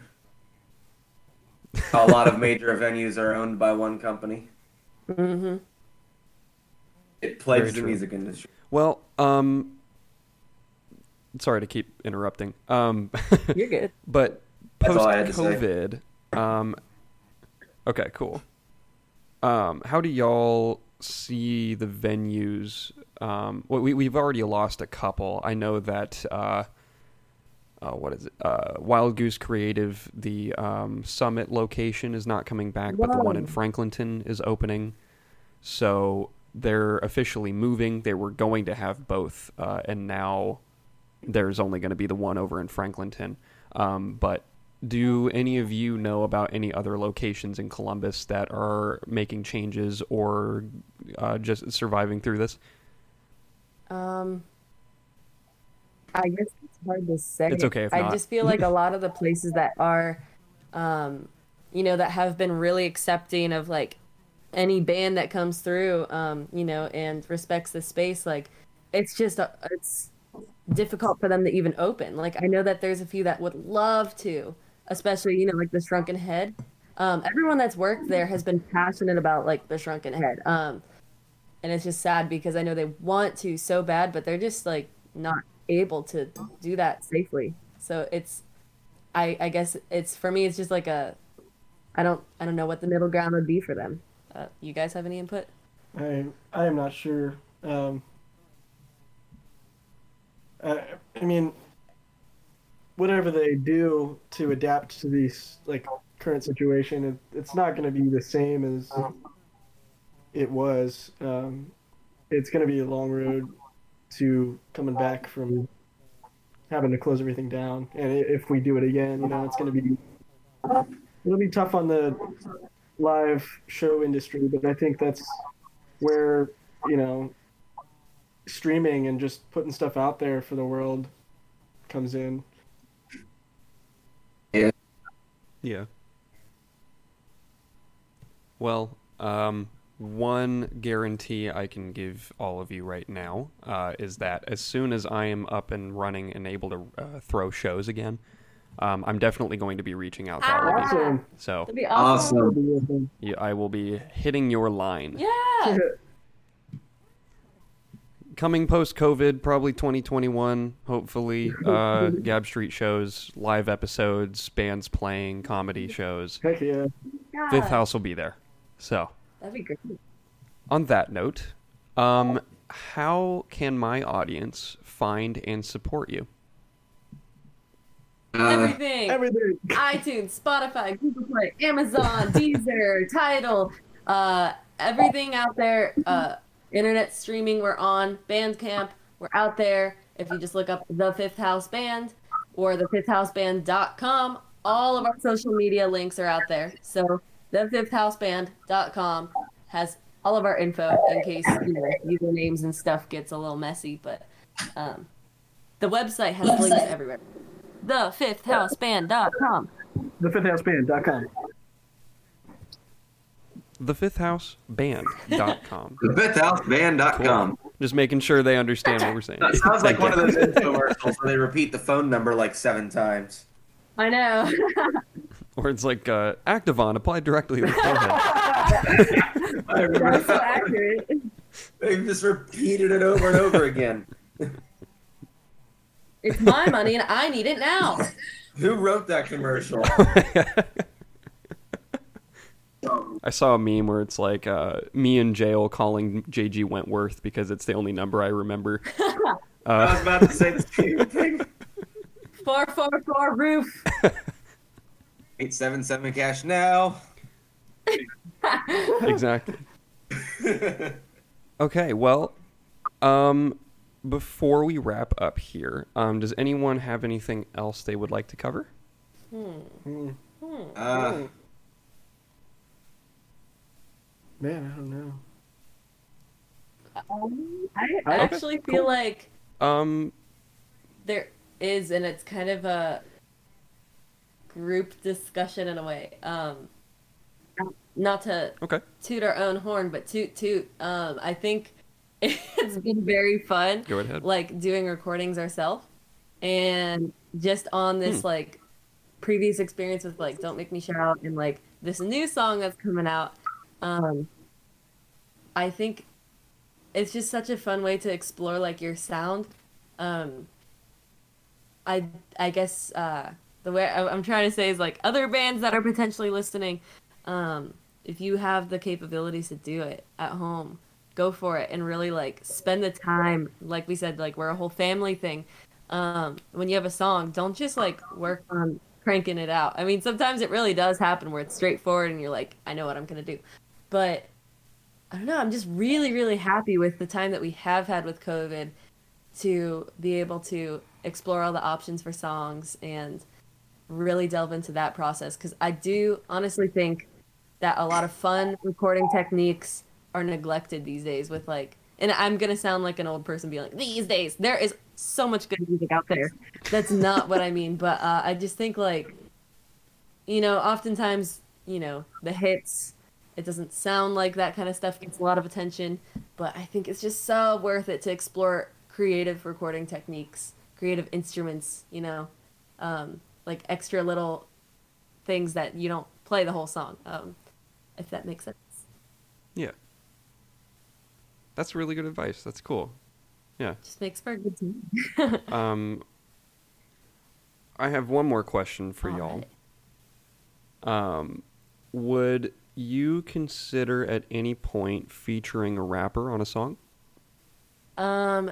Speaker 3: a lot of major venues are owned by one company.
Speaker 4: Mm-hmm.
Speaker 3: It plagues
Speaker 1: Very
Speaker 3: the
Speaker 1: true.
Speaker 3: music industry.
Speaker 1: well, um, sorry to keep interrupting. Um,
Speaker 4: You're good.
Speaker 1: but
Speaker 3: That's
Speaker 1: post
Speaker 3: all I had to say.
Speaker 1: COVID, um, okay, cool. Um, how do y'all see the venues? Um, well, we we've already lost a couple. I know that. Uh, uh, what is it? Uh, Wild Goose Creative, the um, Summit location is not coming back, but the one in
Speaker 4: Whoa.
Speaker 1: Franklinton is opening. So they're officially moving. They were going to have both, uh, and now there's only going to be the one over in Franklinton. Um, but do any of you know about any other locations in Columbus that are making changes or uh, just surviving through this?
Speaker 4: Um, I guess it's hard to say.
Speaker 1: It's okay if
Speaker 4: I
Speaker 1: not.
Speaker 4: just feel like a lot of the places that are, um, you know, that have been really accepting of like any band that comes through, um, you know, and respects the space, like it's just uh, it's difficult for them to even open. Like I know that there's a few that would love to, especially you know like the Shrunken Head. Um, everyone that's worked there has been passionate about like the Shrunken Head. Um, and it's just sad because I know they want to so bad, but they're just like not able to do that safely. So it's, I I guess it's for me. It's just like a, I don't I don't know what the middle ground would be for them. Uh, you guys have any input?
Speaker 2: I I am not sure. Um, I, I mean, whatever they do to adapt to these like current situation, it, it's not going to be the same as it was. Um, it's going to be a long road to coming back from having to close everything down. And i- if we do it again, you know, it's going to be it'll be tough on the live show industry, but I think that's where, you know, streaming and just putting stuff out there for the world comes in.
Speaker 1: Yeah. Well, um, one guarantee I can give all of you right now uh, is that as soon as I am up and running and able to uh, throw shows again, um, I'm definitely going to be reaching out to all of you.
Speaker 2: Awesome.
Speaker 1: So
Speaker 4: That'd be awesome.
Speaker 3: Awesome.
Speaker 1: yeah, I will be hitting your line.
Speaker 4: Yeah.
Speaker 1: Coming post-COVID, probably twenty twenty-one, hopefully. Uh, Gab Street shows, live episodes, bands playing, comedy shows.
Speaker 2: Heck yeah.
Speaker 4: Yeah.
Speaker 1: Fifth House will be there. So,
Speaker 4: That'd be great.
Speaker 1: on that note, um, how can my audience find and support you?
Speaker 3: Uh,
Speaker 4: Everything.
Speaker 2: Everything.
Speaker 4: iTunes, Spotify, Google Play, Amazon, Deezer, Tidal, uh, everything out there. Uh, internet streaming, we're on. Bandcamp, we're out there. If you just look up The Fifth House Band or the fifth house band dot com, all of our social media links are out there. So the fifth house band dot com has all of our info in case you know usernames and stuff gets a little messy. But um, the website has links everywhere. the fifth house band dot com.
Speaker 2: the fifth house band dot com.
Speaker 1: the fifth house band dot com.
Speaker 3: The fifth house band dot com.
Speaker 1: Just making sure they understand what we're saying.
Speaker 3: That sounds like one of those infomercials where they repeat the phone number like seven times.
Speaker 4: I know.
Speaker 1: Or it's like uh, Activon applied directly to the forehead.
Speaker 3: I remember
Speaker 4: That's so accurate.
Speaker 3: They've just repeated it over and over again.
Speaker 4: It's my money and I need it now.
Speaker 3: Who wrote that commercial?
Speaker 1: I saw a meme where it's like uh, me in jail calling J G Wentworth because it's the only number I remember.
Speaker 3: I
Speaker 1: Uh,
Speaker 3: was about to say the same thing.
Speaker 4: four four four roof.
Speaker 3: eight seven seven cash now.
Speaker 1: exactly. Okay, well, um, before we wrap up here, um, does anyone have anything else they would like to cover?
Speaker 2: Hmm.
Speaker 3: Uh,
Speaker 2: Man, I don't know.
Speaker 4: I
Speaker 2: Okay,
Speaker 4: actually feel
Speaker 1: cool.
Speaker 4: like
Speaker 1: Um,
Speaker 4: there is, and it's kind of a group discussion in a way. Um, not to
Speaker 1: okay.
Speaker 4: toot our own horn, but toot toot. Um, I think it's been very fun,
Speaker 1: Go ahead.
Speaker 4: like doing recordings ourselves, and just on this
Speaker 1: Hmm.
Speaker 4: like previous experience with like Don't Make Me Shout and like this new song that's coming out. Um, I think it's just such a fun way to explore like your sound. Um, I I guess uh, the way I, I'm trying to say is like other bands that are potentially listening. Um, if you have the capabilities to do it at home, go for it and really like spend the time. Like we said, like we're a whole family thing. Um, when you have a song, don't just like work on cranking it out. I mean, sometimes it really does happen where it's straightforward and you're like, I know what I'm gonna do. But I don't know. I'm just really, really happy with the time that we have had with COVID to be able to explore all the options for songs and really delve into that process. Because I do honestly think that a lot of fun recording techniques are neglected these days with like, and I'm going to sound like an old person being like, these days, there is so much good music out there. That's not what I mean. But uh, I just think like, you know, oftentimes, you know, the hits, it doesn't sound like that kind of stuff gets a lot of attention, but I think it's just so worth it to explore creative recording techniques, creative instruments, you know, um, like extra little things that you don't play the whole song, um, if that makes sense.
Speaker 1: Yeah. That's really good advice. That's cool. Yeah.
Speaker 4: Just makes for a good time.
Speaker 1: Um, I have one more question for
Speaker 4: All
Speaker 1: y'all.
Speaker 4: right.
Speaker 1: Um, would you consider at any point featuring a rapper on a song?
Speaker 4: Um,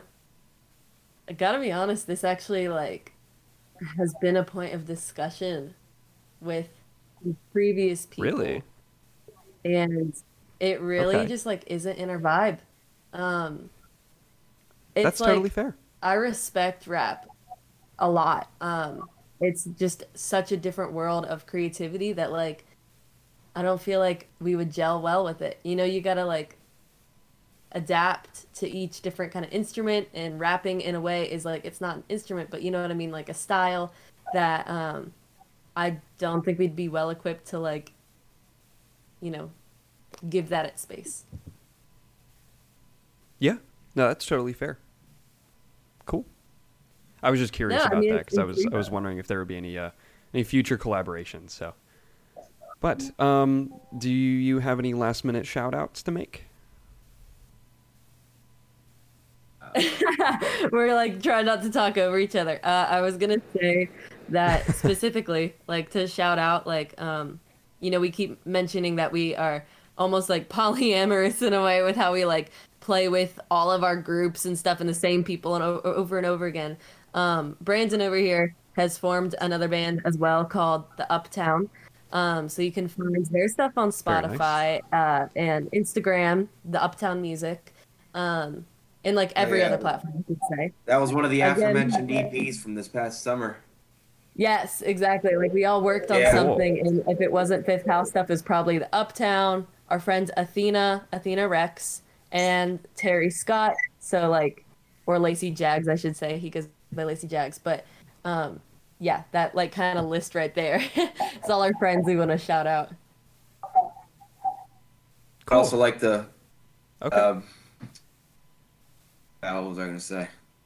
Speaker 4: I gotta be honest, this actually like has been a point of discussion with previous people.
Speaker 1: Really?
Speaker 4: And it really
Speaker 1: Okay.
Speaker 4: just like isn't in our vibe. Um, it's
Speaker 1: That's
Speaker 4: like,
Speaker 1: totally fair.
Speaker 4: I respect rap a lot. Um, it's just such a different world of creativity that like I don't feel like we would gel well with it. You know, you gotta like adapt to each different kind of instrument, and rapping in a way is like it's not an instrument, but you know what I mean, like a style that um, I don't think we'd be well equipped to like, you know, give that its space.
Speaker 1: Yeah. No, that's totally fair. Cool. I was just curious
Speaker 4: No, I
Speaker 1: about
Speaker 4: mean,
Speaker 1: that
Speaker 4: it's-
Speaker 1: because I was
Speaker 4: it's-
Speaker 1: I was wondering if there would be any uh, any future collaborations. So, but um, do you have any last minute shout outs to make?
Speaker 4: We're like trying not to talk over each other. Uh, I was gonna say that specifically, like to shout out, like um, you know, we keep mentioning that we are almost like polyamorous in a way with how we like play with all of our groups and stuff and the same people and o- over and over again. Um, Brandon over here has formed another band as well called the Uptown. Um, so you can find their stuff on
Speaker 1: Very nice.
Speaker 4: Spotify uh, and Instagram, the Uptown Music. Um, and like every
Speaker 3: Yeah.
Speaker 4: other platform, I should say.
Speaker 3: That was one of the
Speaker 4: Again-
Speaker 3: aforementioned E Ps from this past summer.
Speaker 4: Yes, exactly. Like we all worked on
Speaker 3: Yeah.
Speaker 4: something, and if it wasn't Fifth House stuff, it's probably the Uptown. Our friends Athena, Athena Rex, and Terry Scott. So like, or Lacey Jags, I should say. He goes by Lacey Jaggs. But um, yeah, that like kind of list right there. It's all our friends we want to shout out.
Speaker 3: I also like the.
Speaker 1: Okay.
Speaker 3: Um, uh, what was I going to say?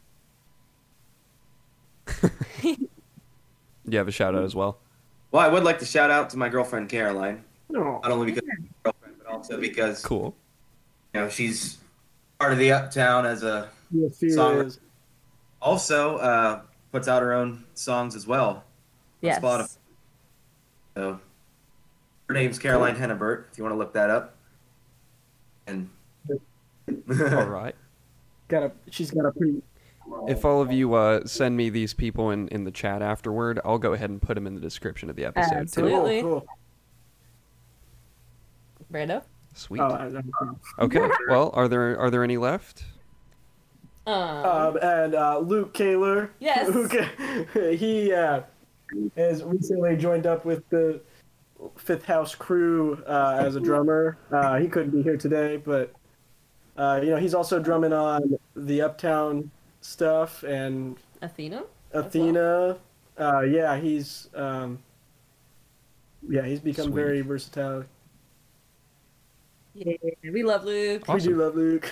Speaker 1: You have a shout out as well.
Speaker 3: Well, I would like to shout out to my girlfriend Caroline.
Speaker 2: No.
Speaker 3: Not only because she's my girlfriend, but also because
Speaker 1: Cool.
Speaker 3: you know she's part of the Uptown as a
Speaker 2: Yes, she
Speaker 3: Song-
Speaker 2: is.
Speaker 3: also uh, puts out her own songs as well.
Speaker 4: Yes.
Speaker 3: Spotify. So her name's Caroline Hennebert. If you want to look that up. And
Speaker 1: All right.
Speaker 2: Got a. She's got a pretty.
Speaker 1: If all of you uh, send me these people in, in the chat afterward, I'll go ahead and put them in the description of the episode too.
Speaker 4: Absolutely.
Speaker 2: Cool. cool.
Speaker 4: Brando?
Speaker 1: Sweet.
Speaker 2: Oh, I, I,
Speaker 1: Okay. Well, are there are there any left?
Speaker 4: Um,
Speaker 2: Um, and uh, Luke Kaler.
Speaker 4: Yes.
Speaker 2: Luke, he uh, has recently joined up with the Fifth House crew uh, as a drummer. Uh, he couldn't be here today, but uh, you know he's also drumming on the Uptown stuff and
Speaker 4: Athena?
Speaker 2: Athena. Uh, yeah, he's um, yeah he's become
Speaker 1: Sweet.
Speaker 2: very versatile.
Speaker 4: Yeah, we love Luke.
Speaker 2: We
Speaker 1: Awesome.
Speaker 2: do love Luke.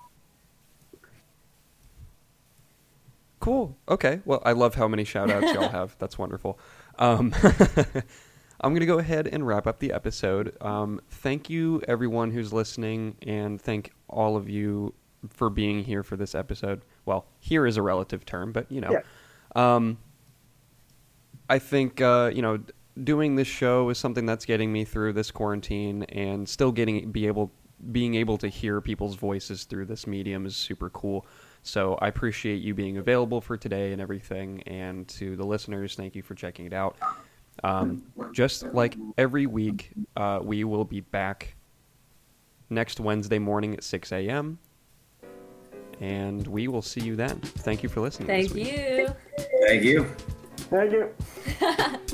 Speaker 1: Cool. Okay. Well, I love how many shout outs y'all have. That's wonderful. Um, I'm going to go ahead and wrap up the episode. Um, thank you, everyone who's listening, and thank all of you for being here for this episode. Well, here is a relative term, but you know.
Speaker 2: Yeah.
Speaker 1: Um, I think, uh, you know, doing this show is something that's getting me through this quarantine, and still getting be able being able to hear people's voices through this medium is super cool. So I appreciate you being available for today and everything. And to the listeners, thank you for checking it out. Um, just like every week, uh, we will be back next Wednesday morning at six a.m. And we will see you then. Thank you for listening.
Speaker 4: Thank
Speaker 1: this week.
Speaker 4: you.
Speaker 3: thank you.
Speaker 2: Thank you.